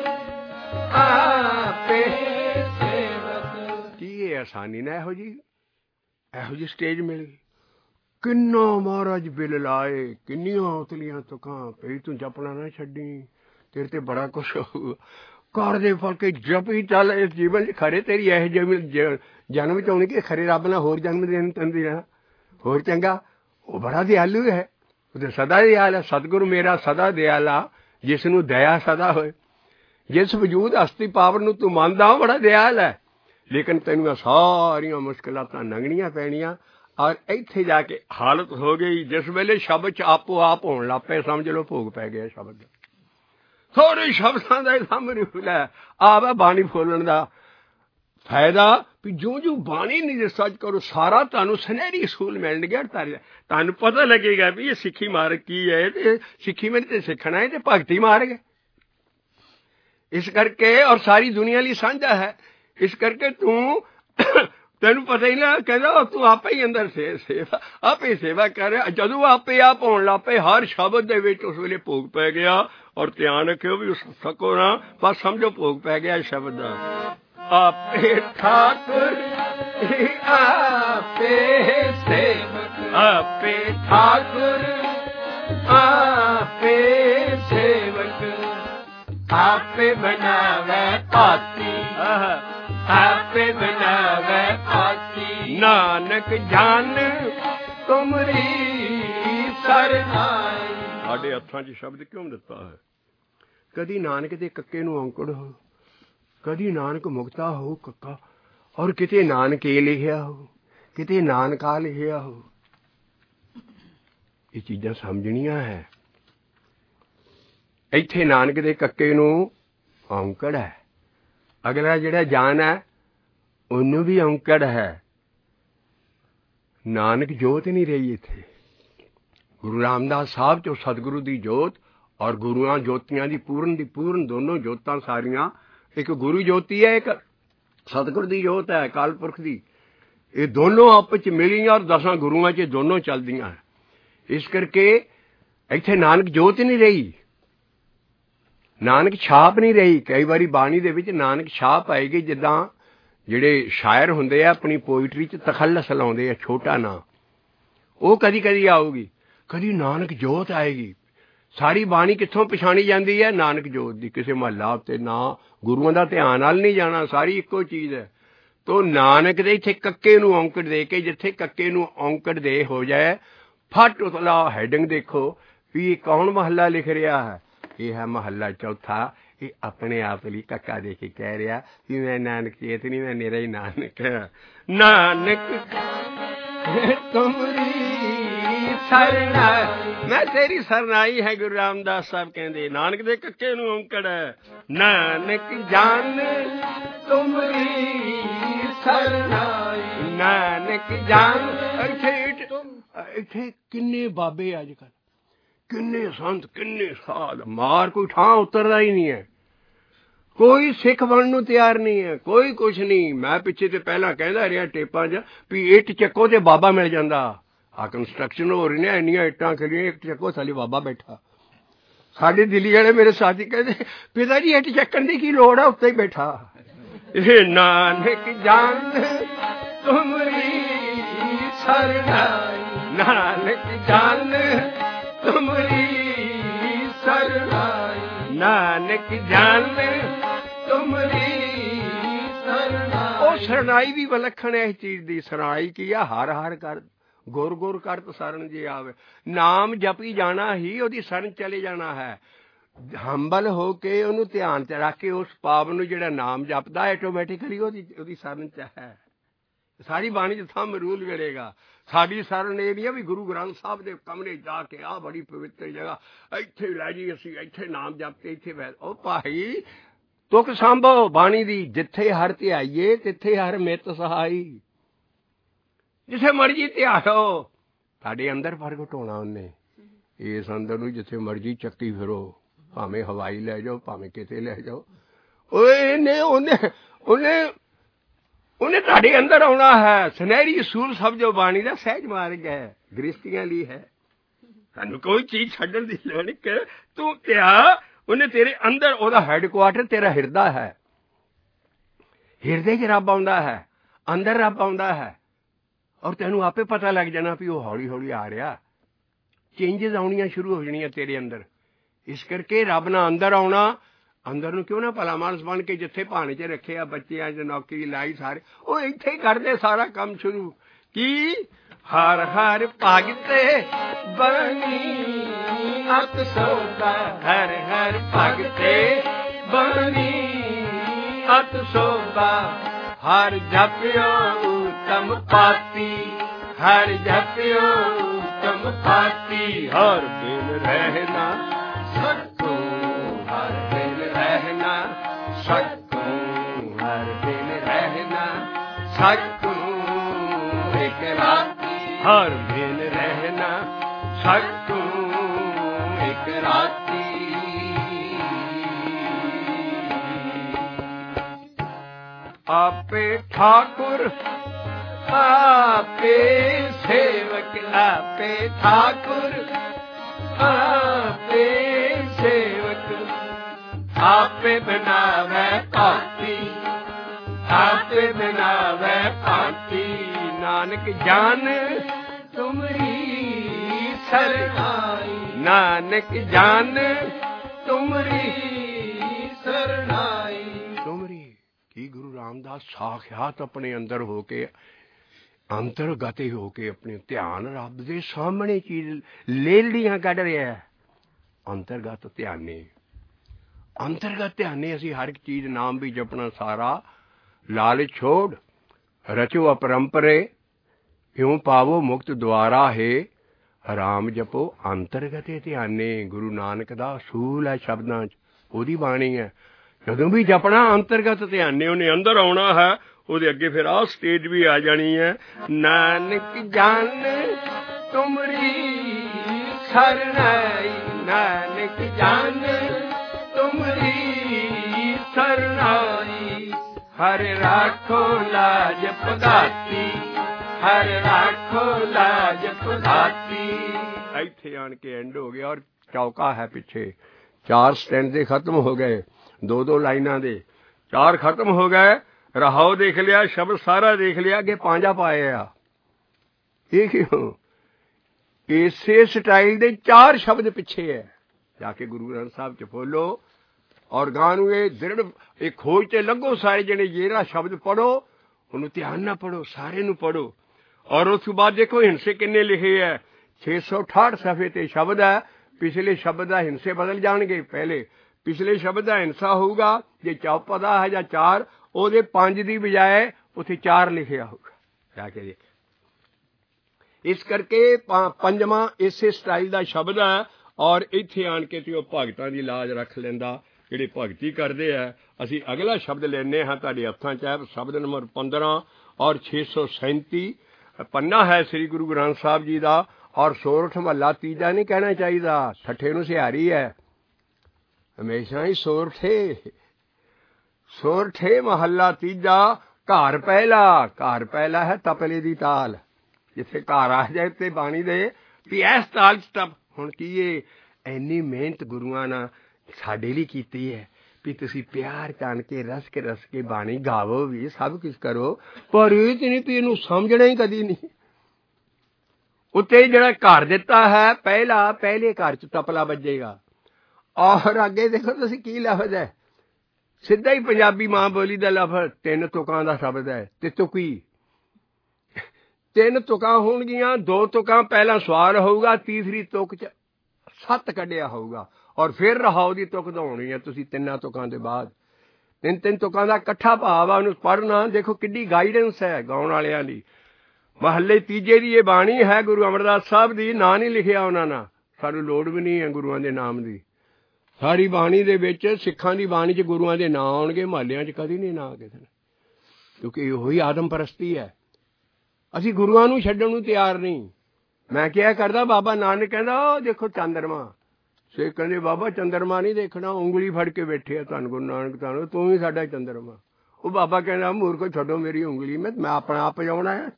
ਆਪੇ ਸੇਵਕ। ਕੀ ਇਹ ਆਸਾਨੀ ਨਾਲ ਇਹੋ ਜਿਹੀ ਇਹੋ ਜਿਹੀ ਸਟੇਜ ਮਿਲ ਗਈ? ਕਿੰਨਾ ਮਹਾਰਾਜ ਬਿੱਲ ਲਾਏ, ਕਿੰਨੀਆਂ ਉਤਲੀਆਂ ਤੁਕਾਂ ਪਈ ਤੂੰ ਜਪਣਾ ਨਾ ਛੱਡੀ, ਤੇਰੇ ਤੇ ਬੜਾ ਕੁਛ ਹੋਊਗਾ। ਘਰ ਦੇ ਫਲ ਕੇ ਜਪੀ ਚੱਲ ਇਸ ਜੀਵਨ 'ਚ। ਖਰੇ ਤੇਰੀ ਇਹੋ ਜਿਹੇ ਜਨਮ 'ਚ ਆਉਣੀ ਕਿ ਖਰੇ ਰੱਬ ਨਾਲ ਹੋਰ ਜਨਮ ਦੇਣ ਤੰਦੀ ਰਹਿਣਾ ਹੋਰ ਚੰਗਾ। ਉਹ ਬੜਾ ਦਿਆਲੂ ਹੈ, ਉਹਦੇ ਸਦਾ ਦਿਆਲ ਹੈ। ਸਤਿਗੁਰੂ ਮੇਰਾ ਸਦਾ ਦਿਆਲਾ, ਜਿਸ ਨੂੰ ਦਇਆ ਸਦਾ ਹੋਏ। ਜਿਸ ਵਜੂਦ ਹਸਤੀ ਪਾਵਰ ਨੂੰ ਤੂੰ ਮੰਨਦਾ ਉਹ ਬੜਾ ਦਿਆਲ ਹੈ। ਲੇਕਿਨ ਤੈਨੂੰ ਸਾਰੀਆਂ ਮੁਸ਼ਕਿਲਾਤਾਂ ਲੰਘਣੀਆਂ ਪੈਣੀਆਂ। ਔਰ ਇੱਥੇ ਜਾ ਕੇ ਹਾਲਤ ਹੋ ਗਈ ਜਿਸ ਵੇਲੇ ਸ਼ਬਦ 'ਚ ਆਪੋ ਆਪ ਹੋਣ ਲੱਗ ਪਏ, ਸਮਝ ਲਓ ਭੋਗ ਪੈ ਗਿਆ ਸ਼ਬਦ ਦਾ। ਥੋੜ੍ਹੇ ਸ਼ਬਦਾਂ ਦਾ ਸਾਹਮਣੇ ਫੁੱਲ ਹੈ ਆਪ ਹੈ ਬਾਣੀ ਫੋਲਣ ਦਾ ਫਾਇਦਾ ਵੀ ਜੋ ਜੋ ਬਾਣੀ ਨਹੀਂ ਰਿਸਰਚ ਕਰੋ ਸਾਰਾ ਤੁਹਾਨੂੰ ਸੁਨਹਿਰੀ ਅਸੂਲ ਮਿਲਣਗੇ। ਤੁਹਾਨੂੰ ਪਤਾ ਲੱਗੇਗਾ ਵੀ ਇਹ ਸਿੱਖੀ ਮਾਰਗ ਕੀ ਹੈ, ਤੇ ਸਿੱਖੀ ਵਿੱਚ ਤੇ ਸਿੱਖਣਾ ਹੈ ਤੇ ਭਗਤੀ ਮਾਰਗ ਹੈ। ਇਸ ਕਰਕੇ ਔਰ ਸਾਰੀ ਦੁਨੀਆ ਲਈ ਸਾਂਝਾ ਹੈ। ਇਸ ਕਰਕੇ ਤੂੰ ਤੈਨੂੰ ਪਤਾ ਹੀ ਨਾ ਕਹਿੰਦਾ ਤੂੰ ਆਪੇ ਹੀ ਅੰਦਰ ਸੇ ਸੇਵਾ ਆਪੇ ਸੇਵਾ ਕਰ। ਜਦੋਂ ਆਪੇ ਆਪ ਹੋਣ ਲੱਗ ਪਏ ਹਰ ਸ਼ਬਦ ਦੇ ਵਿੱਚ ਉਸ ਵੇਲੇ ਭੋਗ ਪੈ ਗਿਆ। ਔਰ ਧਿਆਨ ਰੱਖਿਓ ਵੀ ਉਸ ਸਕੋ ਨਾ ਬਸ ਸਮਝੋ ਭੋਗ ਪੈ ਗਿਆ ਸ਼ਬਦ ਦਾ। ਆਪੇ ਠਾਕੁਰ ਆਪੇ ਸੇਵਕ ਆਪੇ ਠਾਕੁਰ ਆਪੇ ਸੇਵਕ ਆਪੇ ਬਣਾਵੇ ਭਾਤੀ ਆਪੇ ਬਣਾਵੇ ਭਾਤੀ ਨਾਨਕ ਜਾਨ ਤੁਮਰੀ ਸਰਨਾਈ। ਸਾਡੇ ਹੱਥਾਂ 'ਚ ਸ਼ਬਦ ਕਿਉਂ ਦਿੱਤਾ ਹੈ? ਕਦੀ ਨਾਨਕ ਦੇ ਕੱਕੇ ਨੂੰ ਔਂਕੜ ਹੋ, ਕਦੀ ਨਾਨਕ ਮੁਕਤਾ ਹੋ ਕੱਕਾ, ਔਰ ਕਿਤੇ ਨਾਨਕ ਇਹ ਲਿਖਿਆ ਹੋ, ਕਿਤੇ ਨਾਨਕਾ ਲਿਖਿਆ ਹੋ। ਇਹ ਚੀਜ਼ਾਂ ਸਮਝਣੀਆਂ ਹੈ। ਇੱਥੇ ਨਾਨਕ ਦੇ ਕੱਕੇ ਨੂੰ ਔਂਕੜ ਹੈ, ਅਗਲਾ ਜਿਹੜਾ ਜਾਨ ਹੈ ਉਹਨੂੰ ਵੀ ਔਂਕੜ ਹੈ। ਨਾਨਕ ਜੋਤ ਨਹੀਂ ਰਹੀ ਇੱਥੇ। ਗੁਰੂ ਰਾਮਦਾਸ ਸਾਹਿਬ ਚੋਂ ਸਤਿਗੁਰੂ ਦੀ ਜੋਤ ਔਰ ਗੁਰੂਆਂ ਜੋਤੀਆਂ ਦੀ ਪੂਰਨ ਦੀ ਪੂਰਨ ਦੋਨੋਂ ਜੋਤਾਂ ਸਾਰੀਆਂ ਇੱਕ ਗੁਰੂ ਜੋਤੀ ਹੈ, ਇੱਕ ਸਤਿਗੁਰ ਦੀ ਜੋਤ ਹੈ ਅਕਾਲ ਪੁਰਖ ਦੀ। ਇਹ ਦੋਨੋਂ ਆਪਸ 'ਚ ਮਿਲੀਆਂ ਔਰ ਦਸਾਂ ਗੁਰੂਆਂ 'ਚ ਦੋਨੋਂ ਚੱਲਦੀਆਂ। ਇਸ ਕਰਕੇ ਇੱਥੇ ਨਾਨਕ ਜੋਤ ਨਹੀਂ ਰਹੀ, ਨਾਨਕ ਛਾਪ ਨਹੀਂ ਰਹੀ। ਕਈ ਵਾਰੀ ਬਾਣੀ ਦੇ ਵਿੱਚ ਨਾਨਕ ਛਾਪ ਆਏਗੀ, ਜਿੱਦਾਂ ਜਿਹੜੇ ਸ਼ਾਇਰ ਹੁੰਦੇ ਆ ਆਪਣੀ ਪੋਇਟਰੀ 'ਚ ਤਖੱਲਸ ਲਾਉਂਦੇ ਆ ਛੋਟਾ ਨਾਂ, ਉਹ ਕਦੀ ਕਦੀ ਆਊਗੀ। ਕਦੀ ਨਾਨਕ ਜੋਤ ਆਏਗੀ। ਸਾਰੀ ਬਾਣੀ ਕਿੱਥੋਂ ਪਛਾਣੀ ਜਾਂਦੀ ਹੈ? ਨਾਨਕ ਜੋਤ ਦੀ। ਕਿਸੇ ਮਹੱਲਾ ਉੱਤੇ ਨਾ ਗੁਰੂਆਂ ਦਾ ਧਿਆਨ ਨਾਲ ਨਹੀਂ ਜਾਣਾ, ਸਾਰੀ ਇੱਕੋ ਚੀਜ਼ ਹੈ। ਤੋ ਨਾਨਕ ਦੇ ਇੱਥੇ ਕੱਕੇ ਨੂੰ ਔਂਕੜ ਦੇ ਕੇ, ਜਿੱਥੇ ਕੱਕੇ ਨੂੰ ਔਂਕੜ ਦੇ ਹੋ ਜਾਏ ਫਟ ਉਤਲਾ ਹੈਡਿੰਗ ਦੇਖੋ ਵੀ ਇਹ ਕੌਣ ਮਹੱਲਾ ਲਿਖ ਰਿਹਾ ਹੈ। ਇਹ ਹੈ ਮਹੱਲਾ ਚੌਥਾ। ਇਹ ਆਪਣੇ ਆਪ ਲਈ ਕੱਕਾ ਦੇ ਕੇ ਕਹਿ ਰਿਹਾ ਵੀ ਮੈਂ ਨਾਨਕ ਚੇਤ ਨਹੀਂ, ਮੈਂ ਮੇਰਾ ਹੀ ਨਾਨਕ। ਨਾਨਕ ਤੁਮਰੀ ਸਰਨਾਈ, ਮੈਂ ਤੇਰੀ ਸਰਨਾਈ ਹੈ। ਗੁਰੂ ਰਾਮਦਾਸ ਸਾਹਿਬ ਕਹਿੰਦੇ ਨਾਨਕ ਦੇ ਕੱਕੇ ਨੂੰ ਔਂਕੜ ਹੈ। ਨਾਨਕ ਜਾਨ ਤੁਮਰੀ ਸਰਨਾਈ, ਨਾਨਕ ਜਾਨ। ਇੱਥੇ ਇੱਥੇ ਕਿੰਨੇ ਬਾਬੇ ਅੱਜ ਕੱਲ੍ਹ, ਕਿੰਨੇ ਸੰਤ, ਕਿੰਨੇ ਸਾਧ, ਮਾਰ ਕੋਈ ਥਾਂ ਉਤਰਦਾ ਹੀ ਨਹੀਂ ਹੈ। ਕੋਈ ਸਿੱਖ ਬਣਨ ਨੂੰ ਤਿਆਰ ਨਹੀਂ ਹੈ, ਕੋਈ ਕੁਛ ਨਹੀਂ। ਮੈਂ ਪਿੱਛੇ ਤੇ ਪਹਿਲਾਂ ਕਹਿੰਦਾ ਰਿਹਾ ਟੇਪਾਂ 'ਚ ਵੀ ਇੱਟ ਚੱਕੋ ਤੇ ਬਾਬਾ ਮਿਲ ਜਾਂਦਾ। ਆ ਕੰਸਟਰਕਸ਼ਨ ਹੋ ਰਹੀ ਨੇ, ਇੰਨੀਆਂ ਇੱਟਾਂ ਖੜੀਆਂ, ਇੱਟ ਚੱਕੋ ਥੱਲੇ ਬਾਬਾ ਬੈਠਾ। ਸਾਡੇ ਦਿੱਲੀ ਵਾਲੇ ਮੇਰੇ ਸਾਥੀ ਕਹਿੰਦੇ ਪਿਤਾ ਜੀ ਇੱਟ ਚੱਕਣ ਦੀ ਕੀ ਲੋੜ ਆ, ਉੱਤੇ ਹੀ ਬੈਠਾ। ਇਹ ਨਾਨਕ ਜਾਨ ਤੁਮਰੀ ਸਰਨਾਈ, ਨਾਨਕ ਜਾਨ ਤੁਮਰੀ ਸਰਨਾਈ, ਨਾਨਕ ਜਾਨ ਤੁਮਰੀ ਸਰਨਾਈ। ਉਹ ਸਰਨਾਈ ਵੀ ਵਿਲੱਖਣ ਹੈ ਇਸ ਚੀਜ਼ ਦੀ। ਸਰਨਾਈ ਕੀ ਆ? ਹਰ ਹਰ ਕਰ, ਗੁਰ ਗੁਰ ਕਰਤ ਸਰਨ ਜੇ ਆਵੇ। ਨਾਮ ਜਪੀ ਜਾਣਾ ਹੀ ਉਹਦੀ ਸਰਨ ਚਲੇ ਜਾਣਾ ਹੈ। ਹੰਬਲ ਹੋ ਕੇ ਉਹਨੂੰ ਧਿਆਨ 'ਚ ਰੱਖ ਕੇ ਉਸ ਪਾਪ ਨੂੰ ਜਿਹੜਾ ਨਾਮ ਜਪਦਾ ਆਟੋਮੈਟਿਕਲੀ ਉਹਦੀ ਉਹਦੀ ਸਰਨ 'ਚ ਹੈ। ਸਾਰੀ ਬਾਣੀ 'ਚ ਥੰਮ ਰੂਲ ਮਿਲੇਗਾ। ਸਾਡੀ ਸਰਨ ਇਹ ਨਹੀਂ ਹੈ ਵੀ ਗੁਰੂ ਗ੍ਰੰਥ ਸਾਹਿਬ ਦੇ ਕਮਰੇ ਜਾ ਕੇ ਆਹ ਬੜੀ ਪਵਿੱਤਰ ਜਗ੍ਹਾ ਇੱਥੇ ਲੈ ਜੀ ਅਸੀਂ ਇੱਥੇ ਨਾਮ ਜਪ ਕੇ ਇੱਥੇ ਬਹਿ। ਉਹ ਭਾਈ ਤੁਕ ਸਾਂਭੋ ਬਾਣੀ ਦੀ। ਜਿੱਥੇ ਹਰ ਧਿਆਈਏ ਤਿੱਥੇ ਹਰ ਮਿੱਤ ਸਹਾਈ। ਜਿੱਥੇ ਮਰਜੀ ਧਿਆਓ, ਤੁਹਾਡੇ ਅੰਦਰ ਪ੍ਰਗਟ ਹੋਣਾ ਉਹਨੇ। ਇਸ ਅੰਦਰ ਨੂੰ ਜਿੱਥੇ ਮਰਜੀ ਚੱਕੀ ਫਿਰੋ, ਭਾਵੇਂ ਹਵਾਈ ਲੈ ਜਾਓ, ਭਾਵੇਂ ਕਿਤੇ ਲੈ ਜਾਓ, ਉਹਨੇ ਉਹਨੇ ਉਹਨੇ ਉਹਨੇ ਤੁਹਾਡੇ ਅੰਦਰ ਆਉਣਾ ਹੈ। ਸੁਨਹਿਰੀ ਅਸੂਲ ਸਮਝੋ ਬਾਣੀ ਦਾ ਸਹਿਜ ਮਾਰਗ ਹੈ, ਗ੍ਰਸਤੀਆਂ ਲਈ ਹੈ। ਤੁਹਾਨੂੰ ਕੋਈ ਚੀਜ਼ ਛੱਡਣ ਦੀ ਲੋੜ ਨਹੀਂ। ਤੂੰ ਧਿਆ, ਉਹਨੇ ਤੇਰੇ ਅੰਦਰ, ਉਹਦਾ ਹੈਡਕੁਆਟਰ ਤੇਰਾ ਹਿਰਦਾ ਹੈ। ਹਿਰਦੇ 'ਚ ਰੱਬ ਆਉਂਦਾ ਹੈ, ਅੰਦਰ ਰੱਬ ਆਉਂਦਾ ਹੈ। ਔਰ ਤੈਨੂੰ ਆਪੇ ਪਤਾ ਲੱਗ ਜਾਣਾ ਵੀ ਉਹ ਹੌਲੀ ਹੌਲੀ ਆ ਰਿਹਾ। ਚੇਂਜਿਸ ਆਉਣੀਆਂ ਸ਼ੁਰੂ ਹੋ ਜਾਣੀਆਂ ਤੇਰੇ ਅੰਦਰ। ਇਸ ਕਰਕੇ ਰੱਬ ਨਾਲ ਅੰਦਰ ਆਉਣਾ। ਅੰਦਰ ਨੂੰ ਕਿਉਂ ਨਾ ਭਲਾ ਮਾਨਸ ਬਣ ਕੇ ਜਿੱਥੇ ਭਾਣੇ 'ਚ ਰੱਖਿਆ ਬੱਚਿਆਂ 'ਚ ਨੌਕਰੀ ਲਾਈ ਸਾਰੇ, ਉਹ ਇੱਥੇ ਹੀ ਕਰਦੇ ਸਾਰਾ ਕੰਮ ਸ਼ੁਰੂ। ਕੀ ਹਰ ਹਰ ਭਗਤੇ ਬਣੀ ਅਤ ਸੋਭਾ, ਹਰ ਹਰ ਭਗਤੇ ਬਣੀ ਅਤ ਸੋਭਾ। ਹਰ ਜਪਿਓ ਉਤਮ ਪਾਤੀ, ਹਰ ਜਪਿਓ ਉਤਮ ਪਾਤੀ। ਹਰ ਬਿਨ ਰਹਿਣਾ ਸਕੂ, ਹਰ ਬਿਨ ਰਹਿਣਾ ਸਕੂ, ਹਰ ਬਿਨ ਰਹਿਣਾ हर बिन रहना सकूं एक राती। आपे ठाकुर आपे सेवक आपे ठाकुर आपे सेवक आपे बनावे पाती आपे बनावे पाती। नानक जान तुमरी सरनाई नानक जान तुमरी सरनाई। तुमरी की गुरु रामदास साक्षात अपने अंदर होके अंतरगत होके अपने ध्यान रब दे सामने चीज लेलियां कढ़ रहा है। अंतरगत ध्याने अंतरगत ध्याने असी हर एक चीज नाम भी जपना सारा लालच छोड़ रचो अपरंपरे क्यों पावो मुक्त द्वारा है। राम जपो अंतरगत ध्याने गुरु नानक दा असूल है शब्दां च ओदी बाणी है। जदों भी जपना अंतरगत ध्याने उन्हें अंदर आना है ਉਹਦੇ ਅੱਗੇ ਫਿਰ ਆਹ ਸਟੇਜ ਵੀ ਆ ਜਾਣੀ ਹੈ। ਨਾਨਕ ਜਾਨ ਤੁਮਰੀ ਸਰਨਾਈ ਨਾਨਕ ਜਾਨ ਤੁਮਰੀ ਸਰਨਾਈ। ਹਰ ਰਾਖੋ ਲਾਜ ਪਗਾਤੀ ਹਰ ਰਾਖੋ ਲਾਜ ਪਗਾਤੀ। ਇੱਥੇ ਆਣ ਕੇ ਐਂਡ ਹੋ ਗਿਆ ਔਰ ਚੌਕਾ ਹੈ ਪਿੱਛੇ। ਚਾਰ ਸਟੈਂਡ ਦੇ ਖਤਮ ਹੋ ਗਏ ਦੋ ਦੋ ਲਾਈਨਾਂ ਦੇ ਚਾਰ ਖਤਮ ਹੋ ਗਏ। रहाओ देख लिया शब्द सारा देख लिया कि पांजा पाया ये क्यों इसे स्टाइल दे चार शब्द पिछे है। जाके गुरु ग्रंथ साहब च बोलो और गानू ये दृढ़ एक खोज ते लगो सारे जने जेरा शब्द पढ़ो उन्हें ध्यान ना पढ़ो सारे नू पढ़ो। और उस बाद देखो हिंसे किन्ने लिखे है छे सौ अठाठ सफे ते शब्द है। पिछले शब्द का हिंसे बदल जाएंगे। पहले पिछले शब्द का हिंसा होगा जे चौपदा है या चार ਉਹਦੇ ਪੰਜ ਦੀ ਬਜਾਏ ਉੱਥੇ ਚਾਰ ਲਿਖਿਆ ਹੋਊਗਾ ਜਾ ਕੇ ਦੇਖ। ਇਸ ਕਰਕੇ ਪੰਜਵਾਂ ਇਸੇ ਸਟਾਈਲ ਦਾ ਸ਼ਬਦ ਹੈ। ਔਰ ਇੱਥੇ ਆਣ ਕੇ ਤੇ ਉਹ ਭਗਤਾਂ ਦੀ ਲਾਜ ਰੱਖ ਲੈਂਦਾ ਜਿਹੜੇ ਭਗਤੀ ਕਰਦੇ ਆ। ਅਸੀਂ ਅਗਲਾ ਸ਼ਬਦ ਲੈਣੇ ਹਾਂ ਤੁਹਾਡੇ ਹੱਥਾਂ 'ਚ ਹੈ ਸ਼ਬਦ ਨੰਬਰ ਪੰਦਰਾਂ ਔਰ ਛੇ ਸੌ ਸੈਂਤੀ ਪੰਨਾ ਹੈ ਸ੍ਰੀ ਗੁਰੂ ਗ੍ਰੰਥ ਸਾਹਿਬ ਜੀ ਦਾ। ਔਰ ਸੋਰਠ ਮਹੱਲਾ ਤੀਜਾ ਨਹੀਂ ਕਹਿਣਾ ਚਾਹੀਦਾ ਠੱਠੇ ਨੂੰ ਸਿਹਾਰੀ ਹੈ ਹਮੇਸ਼ਾ ਹੀ ਸੋਰਠੇ सोरठे महला तीजा घर पहला घर पहला है तपले दी ताल जिथे घर आ जाए ते बाणी दे भी इस ताल च तप। हुण की इन्नी मेहनत गुरुआं ने साडे लई कीती है भी तुसीं प्यार जान के रस के रस के बाणी गावो भी सब कुछ करो पर ये ते नहीं भी इहनूं समझना ही कदी नहीं। उत्ते जिहड़ा घर दिता है पहला पहले घर च तपला बजेगा। और अगे देखो तुसीं की लफ्ज़ है सिद्धा ही पंजाबी मां बोली का लफ्ज़ तीन तुकां दा शब्द है ते तुकी तीन तुकां होणगियां दो तुकां पहला सवाल होऊगा तीसरी तुक च सत्त कढ़िया होऊगा और फिर रहाओ दी तुक दौड़नी है। तुसीं तिन्नां तुकां दे बाद तीन तीन तुकां दा इकट्ठा भाव आ उहनूं पढ़ना देखो किड्डी गाइडेंस है गाउण वालियां दी। महल्ले तीजे दी ये बाणी है गुरु अमरदास साहब दी नां नहीं लिखिया उन्हां ने सानूं लोड़ भी नहीं है गुरुआं दे नाम दी। सारी बाणी दे विच सिखां दी बाणी च गुरुआं दे नां आउणगे महल्लियां च कदी नहीं नां किसे ने क्योंकि इहो ही आदम परस्ती है। असीं गुरुआं नूं छड्डण नूं तैयार नहीं। मैं क्या करदा बाबा नानक कहंदा ओ देखो चंद्रमा से कहंदे बाबा चंद्रमा नहीं देखना उंगली फड़ के बैठे आ धन गुरु नानक धन तू ही साडा चंद्रमा। वो बाबा कहंदा मूर्ख छड्डो मेरी उंगली में मैं अपना आप जाउणा है।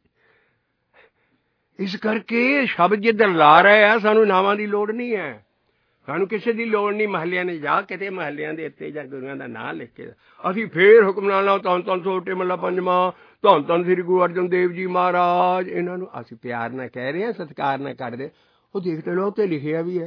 इस करके शब्द जिधर ला रहे हैं सानूं नावां दी लोड़ नहीं है सानू किसी की लोड़ नहीं। महलिया ने जा किते महलिया के उत्ते जां गुरुआं दा नां लिख के असीं फिर हुक्मनामा लाओ धन धन सोटे महला पंजवां धन धन श्री गुरु अर्जन देव जी महाराज इन्हां नूं असीं प्यार नाल कह रहे हैं सत्कार नाल करदे वो देखते लो ते लिखिया भी है।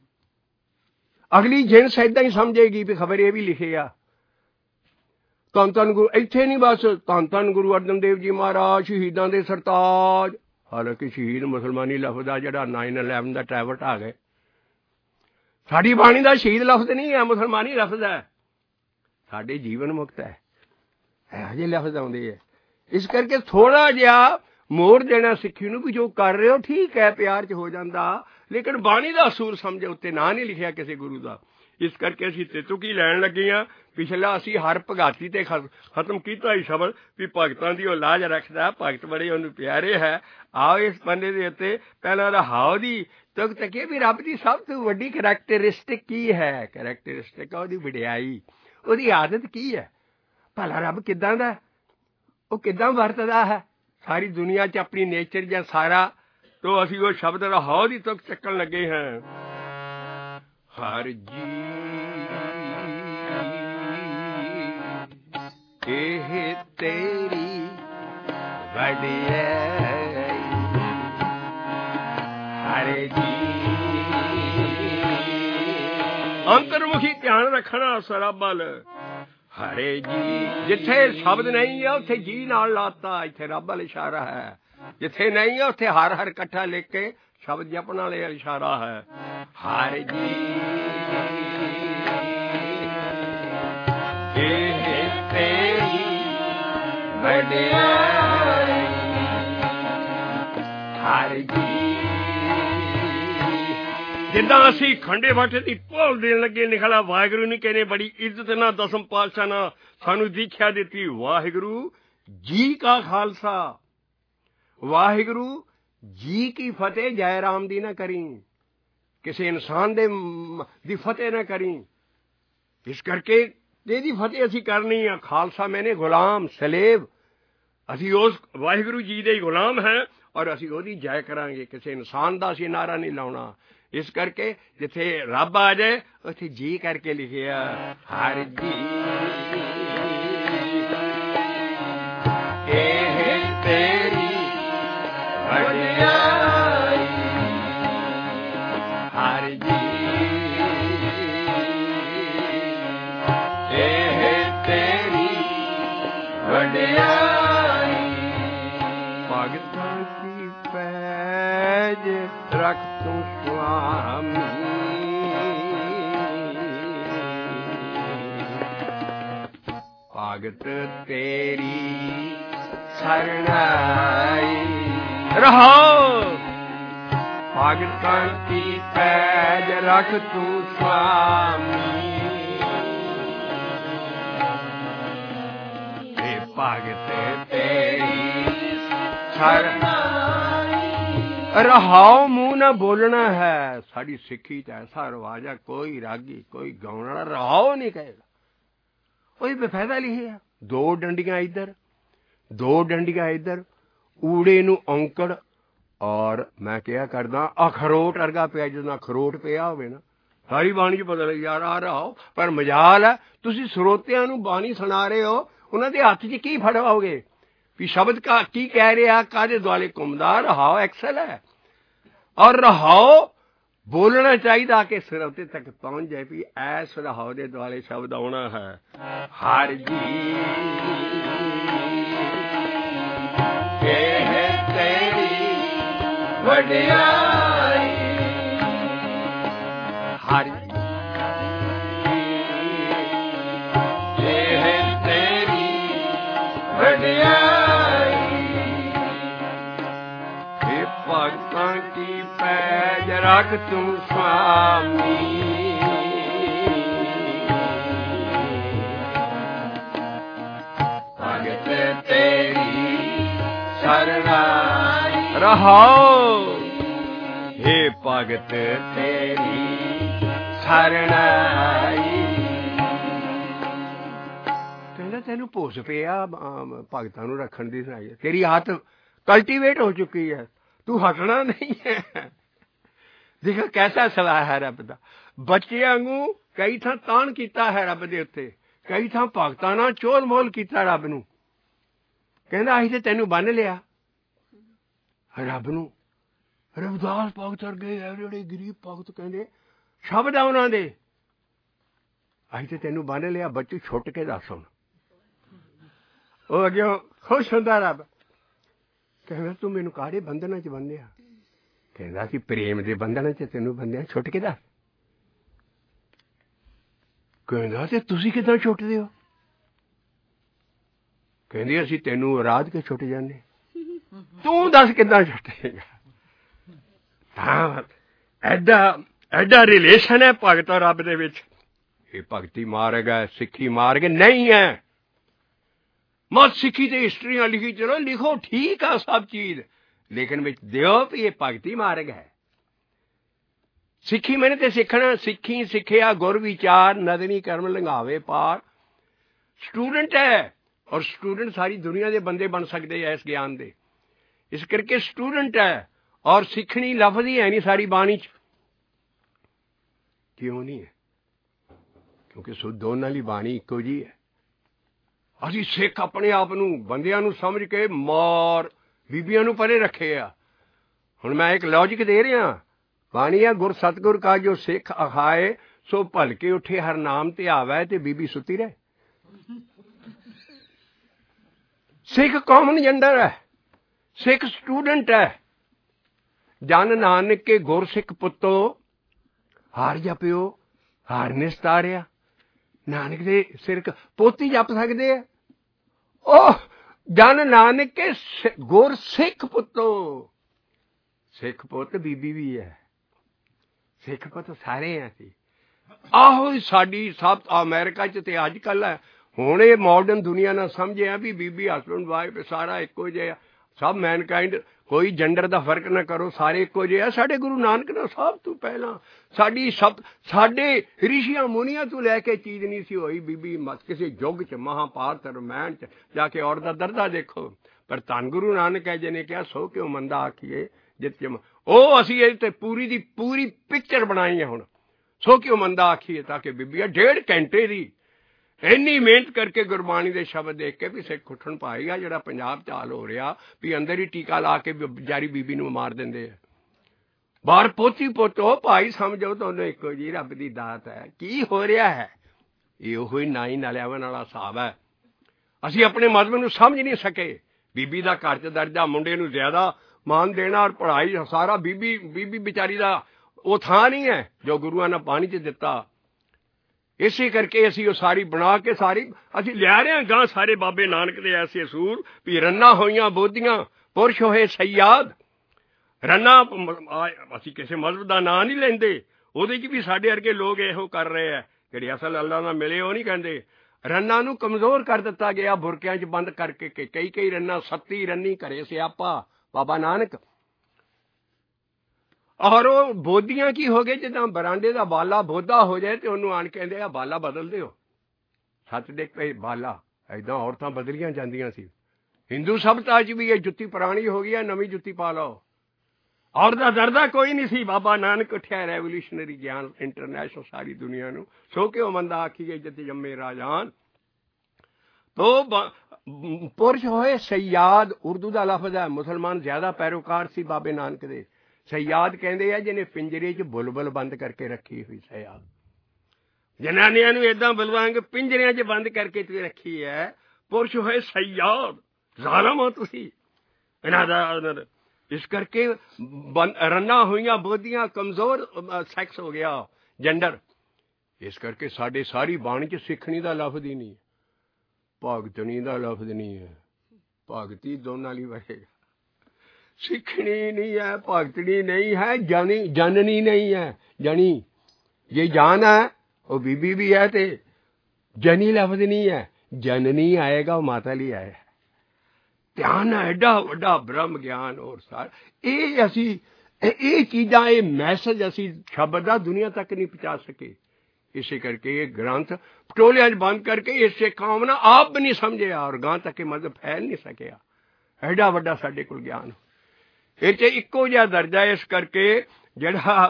अगली जिनस इदां ही समझेगी भी खबर ये भी लिखे आ धन धन गुरु इत्थे नहीं बस धन धन गुरु अर्जन देव जी महाराज शहीदां दे सरताज। हालांकि शहीद मुसलमानी लफ्ज़ आ जिहड़ा नाइन इलेवन दा ट्रैवट आ गए साड़ी बाणी का शहीद लफ्ज़ नहीं है मुसलमानी लफ्ज़ है साडे जीवन मुक्त है ਇਹੋ ਜਿਹੇ लफ्ज़ आउंदे है। इस करके थोड़ा जिहा मोड़ देना सिक्खी नूं भी जो कर रहे हो ठीक है प्यार च हो जाता लेकिन बाणी का असूल समझे उत्ते ना नहीं लिखिया किसी गुरु का। ਇਸ ਕਰਕੇ ਅਸੀਂ ਤੇਤੁਕੀ ਲੈਣ ਲੱਗੇ ਹਾਂ। ਪਿਛਲਾ ਅਸੀਂ ਹਰ ਭਗਾਤੀ ਤੇ ਖਤਮ ਕੀਤਾ ਹੀ ਸ਼ਬਦ ਵੀ ਭਗਤਾਂ ਦੀ ਉਹ ਲਾਜ ਰੱਖਦਾ, ਭਗਤ ਬੜੇ ਉਹਨੂੰ ਪਿਆਰੇ ਹੈ। ਆਓ ਇਸ ਪੰਨੇ ਦੇ ਉੱਤੇ ਪਹਿਲਾਂ ਰਹਾਓ ਦੀ ਤੁਕ ਤੱਕੀਏ ਵੀ ਰੱਬ ਦੀ ਸਭ ਤੋਂ ਵੱਡੀ ਕਰੈਕਟਰਿਸਟਿਕ ਕੀ ਹੈ। ਕਰੈਕਟਰਿਸਟਿਕ ਉਹਦੀ ਵਡਿਆਈ, ਉਹਦੀ ਆਦਤ ਕੀ ਹੈ। ਭਲਾ ਰੱਬ ਕਿੱਦਾਂ ਦਾ, ਉਹ ਕਿੱਦਾਂ ਵਰਤਦਾ ਹੈ ਸਾਰੀ ਦੁਨੀਆ 'ਚ ਆਪਣੀ ਨੇਚਰ ਜਾਂ ਸਾਰਾ। ਤੋ ਅਸੀਂ ਉਹ ਸ਼ਬਦ ਰਹਾਓ ਦੀ ਤੁਕ ਚੱਕਣ ਲੱਗੇ ਹਾਂ। ਹਰ ਜੀ ਇਹ ਤੇਰੀ ਵਡਿਆਈ, ਹਰ ਜੀ ਅੰਤਰਮੁਖੀ ਧਿਆਨ ਰੱਖਣਾ ਸਰਬ ਵੱਲ। ਹਰੇ ਜੀ ਜਿੱਥੇ ਸ਼ਬਦ ਨਹੀਂ ਹੈ ਉੱਥੇ ਜੀ ਨਾਲ ਲਾਤਾ, ਇੱਥੇ ਰੱਬ ਵੱਲ ਇਸ਼ਾਰਾ ਹੈ। ਜਿੱਥੇ ਨਹੀਂ ਹੈ ਉੱਥੇ ਹਰ ਹਰ ਇਕੱਠਾ ਲਿਖ ਕੇ ਸ਼ਬਦ ਜਪਣ ਵਾਲੇ ਇਸ਼ਾਰਾ ਹੈ। ਹਰ ਜੀ ਇਹ ਤੇਰੀ ਵਡਿਆਈ, ਹਰ ਜੀ ਜਿੱਦਾਂ ਅਸੀਂ ਖੰਡੇ ਬਾਟੇ ਦੀ ਭੋਲ ਦੇਣ ਲੱਗੇ ਨਿਖਲਾ ਵਾਹਿਗੁਰੂ ਨੇ ਕਹਿੰਦੇ ਬੜੀ ਇੱਜ਼ਤ ਨਾਲ ਦਸਮ ਪਾਤਸ਼ਾਹ ਨਾਲ ਸਾਨੂੰ ਦੀਖਿਆ ਦਿੱਤੀ। ਵਾਹਿਗੁਰੂ ਜੀ ਕਾ ਖਾਲਸਾ, ਵਾਹਿਗੁਰੂ ਜੀ ਕੀ ਫਤਿਹ। ਜੈ ਰਾਮ ਦੀ ਨਾ ਕਰੀ, ਕਿਸੇ ਇਨਸਾਨ ਦੇ ਦੀ ਫਤਿਹ ਨਾ ਕਰੀ। ਇਸ ਕਰਕੇ ਇਹਦੀ ਫਤਿਹ ਅਸੀਂ ਕਰਨੀ ਆ। ਖਾਲਸਾ ਮੈਨੇ ਗੁਲਾਮ ਸਲੇਬ, ਅਸੀਂ ਉਸ ਵਾਹਿਗੁਰੂ ਜੀ ਦੇ ਗੁਲਾਮ ਹੈ ਔਰ ਅਸੀਂ ਉਹਦੀ ਜੈ ਕਰਾਂਗੇ। ਕਿਸੇ ਇਨਸਾਨ ਦਾ ਅਸੀਂ ਨਾਰਾ ਨਹੀਂ ਲਾਉਣਾ। ਇਸ ਕਰਕੇ ਜਿੱਥੇ ਰੱਬ ਆ ਜਾਏ ਉੱਥੇ ਜੀ ਕਰਕੇ ਲਿਖਿਆ। ਹਰ ਜੀ ਇਹ ਤੇਰੀ ਵਡਿਆਈ, ਹਰ ਜੀ ਇਹ ਤੇਰੀ ਵਡਿਆਈ। ਭਗਤਾਂ ਕੀ ਪੈਜ ਰੱਖ ਤੂੰ ਸੁਆਮੀ, ਭਗਤ ਤੇਰੀ ਸਰਣਾਈ। ਰਹਾਓ ਭਗਤਾਂ ਕੀ ਪੈਜ ਰੱਖ ਤੂੰ ਸੁਆਮੀ, ਇਹ ਭਗਤ ਤੇਰੀ ਸਰਣਾਈ। ਰਹਾਓ ਮੂੰਹ ਨਾ ਬੋਲਣਾ ਹੈ। ਸਾਡੀ ਸਿੱਖੀ 'ਚ ਐਸਾ ਰਿਵਾਜ ਹੈ, ਕੋਈ ਰਾਗੀ ਕੋਈ ਗਾਉਣ ਵਾਲਾ ਰਹਾਓ ਨਹੀਂ ਕਹੇਗਾ। ਉਹੀ ਬੇਫਾਇਦਾ ਲਿਖਿਆ। ਦੋ ਡੰਡੀਆਂ ਇੱਧਰ, ਦੋ ਡੰਡੀਆਂ ਇੱਧਰ, ਊੜੇ ਨੂੰ ਔਂਕੜ ਔਰ ਮੈਂ ਕਿਹਾ ਕਰਦਾ ਅਖਰੋਟ ਵਰਗਾ ਪਿਆ। ਜਦੋਂ ਅਖਰੋਟ ਪਿਆ ਹੋਵੇ ਨਾ ਸਾਰੀ ਬਾਣੀ 'ਚ ਪਤਾ ਲੱਗ ਯਾਰ ਆ ਰਹਾਓ। ਪਰ ਮਜਾਲ ਹੈ ਤੁਸੀਂ ਸਰੋਤਿਆਂ ਨੂੰ ਬਾਣੀ ਸੁਣਾ ਰਹੇ ਹੋ, ਉਹਨਾਂ ਦੇ ਹੱਥ 'ਚ ਕੀ ਫੜਵਾਓਗੇ ਵੀ ਸ਼ਬਦ ਕਾ ਕੀ ਕਹਿ ਰਿਹਾ, ਕਾਹਦੇ ਦੁਆਲੇ ਘੁੰਮਦਾ। ਰਹਾਓ ਐਕਸਲ ਹੈ ਔਰ ਰਹਾਓ ਬੋਲਣਾ ਚਾਹੀਦਾ ਕਿ ਸਰੋਤੇ ਤੱਕ ਪਹੁੰਚ ਜਾਏ ਵੀ ਐਸ ਰਹਾਓ ਦੇ ਦੁਆਲੇ ਸ਼ਬਦ ਆਉਣਾ ਹੈ। ਹਰ ਜੀ ਇਹ ਤੇਰੀ ਵਡਿਆਈ, ਹਰ ਇਹ ਤੇਰੀ ਵਡਿਆਈ। ਇਹ ਭਗਤਾਂ ਕੀ ਪੈਜ ਰੱਖ ਤੂੰ ਸੁਆਮੀ, ਭਗਤ ਤੇਰੀ ਸਰਣਾਈ। ਰਹਾਓ ਇਹ ਭਗਤ ਤੇਰੀ ਸਰਣਾਈ। ਕਹਿੰਦਾ ਤੈਨੂੰ ਭੁੱਸ ਪਿਆ ਭਗਤਾਂ ਨੂੰ ਰੱਖਣ ਦੀ ਸੁਣਾਈ। ਤੇਰੀ ਹੱਥ ਕਲਟੀਵੇਟ ਹੋ ਚੁੱਕੀ ਹੈ, ਤੂੰ ਹਟਣਾ ਨਹੀਂ ਹੈ। ਦੇਖ ਕੈਸਾ ਸਲਾਹ ਹੈ ਰੱਬ ਦਾ। ਬੱਚਿਆਂ ਵਾਂਗੂ ਕਈ ਥਾਂ ਤਾਣ ਕੀਤਾ ਹੈ ਰੱਬ ਦੇ ਉੱਤੇ, ਕਈ ਥਾਂ ਭਗਤਾਂ ਨਾਲ ਚੋਲ ਮੋਲ ਕੀਤਾ ਰੱਬ ਨੂੰ। ਕਹਿੰਦਾ ਅਸੀਂ ਤੇ ਤੈਨੂੰ ਬੰਨ ਲਿਆ ਰੱਬ ਨੂੰ। ਰਵਿਦਾਸ ਭਗਤ ਵਰਗੇ ਜਿਹੜੇ ਗਰੀਬ ਭਗਤ ਕਹਿੰਦੇ ਸ਼ਬਦ ਆ ਉਹਨਾਂ ਦੇ, ਅਸੀਂ ਤੇ ਤੈਨੂੰ ਬੰਨ ਲਿਆ। ਬੱਚੂ ਛੁੱਟ ਕੇ ਦੱਸ ਹੁਣ। ਉਹ ਅੱਗੇ ਖੁਸ਼ ਹੁੰਦਾ ਰੱਬ। ਕਹਿੰਦਾ ਤੂੰ ਮੈਨੂੰ ਕਾਹਦੇ ਬੰਧਨਾਂ 'ਚ ਬੰਨਿਆ। ਕਹਿੰਦਾ ਅਸੀਂ ਪ੍ਰੇਮ ਦੇ ਬੰਧਨਾਂ 'ਚ ਤੈਨੂੰ ਬੰਨਿਆ, ਛੁੱਟ ਕੇ ਦੱਸ। ਕਹਿੰਦਾ ਤੇ ਤੁਸੀਂ ਕਿੱਦਾਂ ਛੁੱਟਦੇ ਹੋ। ਕਹਿੰਦੀ ਅਸੀਂ ਤੈਨੂੰ ਅਰਾਧ ਕੇ ਛੁੱਟ ਜਾਂਦੇ, ਤੂੰ ਦੱਸ ਕਿੱਦਾਂ ਛੁੱਟੇਗਾ। ਤਾਂ ਐਡਾ ਐਡਾ ਰਿਲੇਸ਼ਨ ਹੈ ਭਗਤ ਔਰ ਰੱਬ ਦੇ ਵਿੱਚ। ये भगती मार्ग है, सिखी मार्ग नहीं है। मत सिखी तो हिस्ट्रियां लिखी चलो, लिखो ठीक है सब चीज, लेकिन बिच दियो भी ये भगती मार्ग है। सिखी मैंने ते सिखना, सिखी सिखिया गुर विचार, नदनी कर्म लंघावे पार। स्टूडेंट है, और स्टूडेंट सारी दुनिया के बंदे बन सकते हैं इस ज्ञान दे। इस करके स्टूडेंट है, और सिखनी लफ्ज ही है नहीं सारी बाणी च। क्यों नहीं है? क्योंकि सो दोनों की बाणी इको जी है। असी सिख अपने आप नूं बंदियां नूं समझ के मार बीबियां नूं परे रखे आ। हुण मैं एक लॉजिक दे रहा, बाणी है गुर सतगुर का जो सिख अखाए, सो भलके उठे हर नाम ते आवे, ते बीबी सुती रहे। सिख कॉमन जेंडर है, सिख स्टूडेंट है। जन नानक के गुर सिख पुत्तो, हार जपियो हार निस्तारिया। नानक दे सिर पोती जप सकते हैं। ओ जन नानक के गुर सिख पुत्तो, सिख पुत बीबी भी है, सिख पुत सारे हैं सी। आहो साडी सब अमेरिका च ते अजकल है, हुण ये मॉडर्न दुनिया ना समझे भी बीबी हसबैंड वाइफ सारा इको जिहा, सब मैनकाइंड, कोई जेंडर का फर्क ना करो, सारे इको जिहा। साडे गुरु नानक ने सब तो पहला साडी सब साडे ऋषियां मुनियां तो लैके चीज नहीं सी होई बीबी मत किसी युग च महाभारत रामायण च जाके औरत दा दर्दा देखो। पर धन गुरु नानक है जिन्हें कहा सो क्यों मंदा आखिए जित ओ असी ये पूरी दी पूरी पिक्चर बनाई है हुण, सो क्यों मंदा आखिए, ताकि बीबिया डेढ़ घंटे दी इन्नी मेहनत करके गुरबाणी के शब्द देख के भी सिख उठन पाई आ। जिहड़ा पंजाब च हाल हो रहा भी अंदर ही टीका ला के बेचारी बीबी नूं मार दिंदे आ। बाहर पोती पोतो भाई समझो दोनों इको जी रब की दात है। की हो रहा है? यो ही नाई नलियावन वाला हिसाब है। असी अपने मजहब नूं समझ नहीं सके। बीबी का घर च दर्जा, मुंडे नूं ज्यादा मान देना, और पढ़ाई सारा बीबी बीबी बेचारी का वो थां नहीं है जो गुरुआं ने पानी च दिता। इसे करके असी वो सारी बना के सारी असी लिया रहे हैं गां सारे बाबे नानक दे ऐसे सूर भी रन्ना होइयां बोधियां पुरश होए सयाद। रन्ना असी किसी मजहब का नां नहीं लेंदे, ਉਹਦੇ च भी साढ़े वर्गे लोग ਇਹੋ कर रहे हैं ਜਿਹੜੇ असल अल्लाह ਨਾਲ मिले वो नहीं कहते। रन्ना नूं कमजोर कर दिता गया, बुरकियां च बंद करके के कई कई रन्ना सत्ती रन्नी घरे सियापा बाबा नानक। और वो बोधियां की हो गए, जिदा बरांडे का बाला बोधा हो जाए तो उन्होंने आन कहते आ बाला बदल दिओ। सच देख पे बाला ऐदा औरतां बदलियां जांदियां सी। हिंदू सभ्यता च भी ये जुत्ती पुरानी हो गई है, नवी जुत्ती पा लो। और दा दर्दा कोई नहीं सी। बाबा नानक उठिया रेवोल्यूशनरी ज्ञान इंटरनेशनल सारी दुनिया नूं, सो क्यों मंदा आखिए जित जम्मे राजान। तो पुरश होए सयाद उर्दू का लफ्ज है। मुसलमान ज्यादा पैरोकार सी बाबे नानक दे। सयाद कहते हैं जिन्हें पिंजरे च बुलबुल बंद करके रखी हुई सयाद। जनानियां नूं इदां बुलवांग पिंजरियां च बंद करके तू रखी है। पुरश होए सयाद, जालम हो तुसी इन्हां दा। इस करके रन्ना हुई बोधियां, कमजोर सैक्स हो गया जेंडर। इस करके साडे सारी बाणी च सिखनी का लफ्ज ही नहीं है, भगतनी का लफ्ज नहीं है। भगती दोनों ली बहेगा, सिखनी नहीं है, भगतनी नहीं है, जनी जननी नहीं है। जनी ये जान है वो बीबी भी है, ते जनी लफ्ज नहीं है, जननी आएगा वो माता ली आएगा। ध्यान है एडा वड्डा ब्रह्म ज्ञान। और सार ये असी ये चीज़ां ये मैसेज असी शब्द दा दुनिया तक नहीं पहुंचा सके। इसे करके ये ग्रंथ पटोलिया बंद करके इससे काम ना आप भी नहीं समझे और गां तक मतलब फैल नहीं सकिया। एडा वड्डा साडे कोल ज्ञान ये इको जिहा दर्जा। इस करके जिहड़ा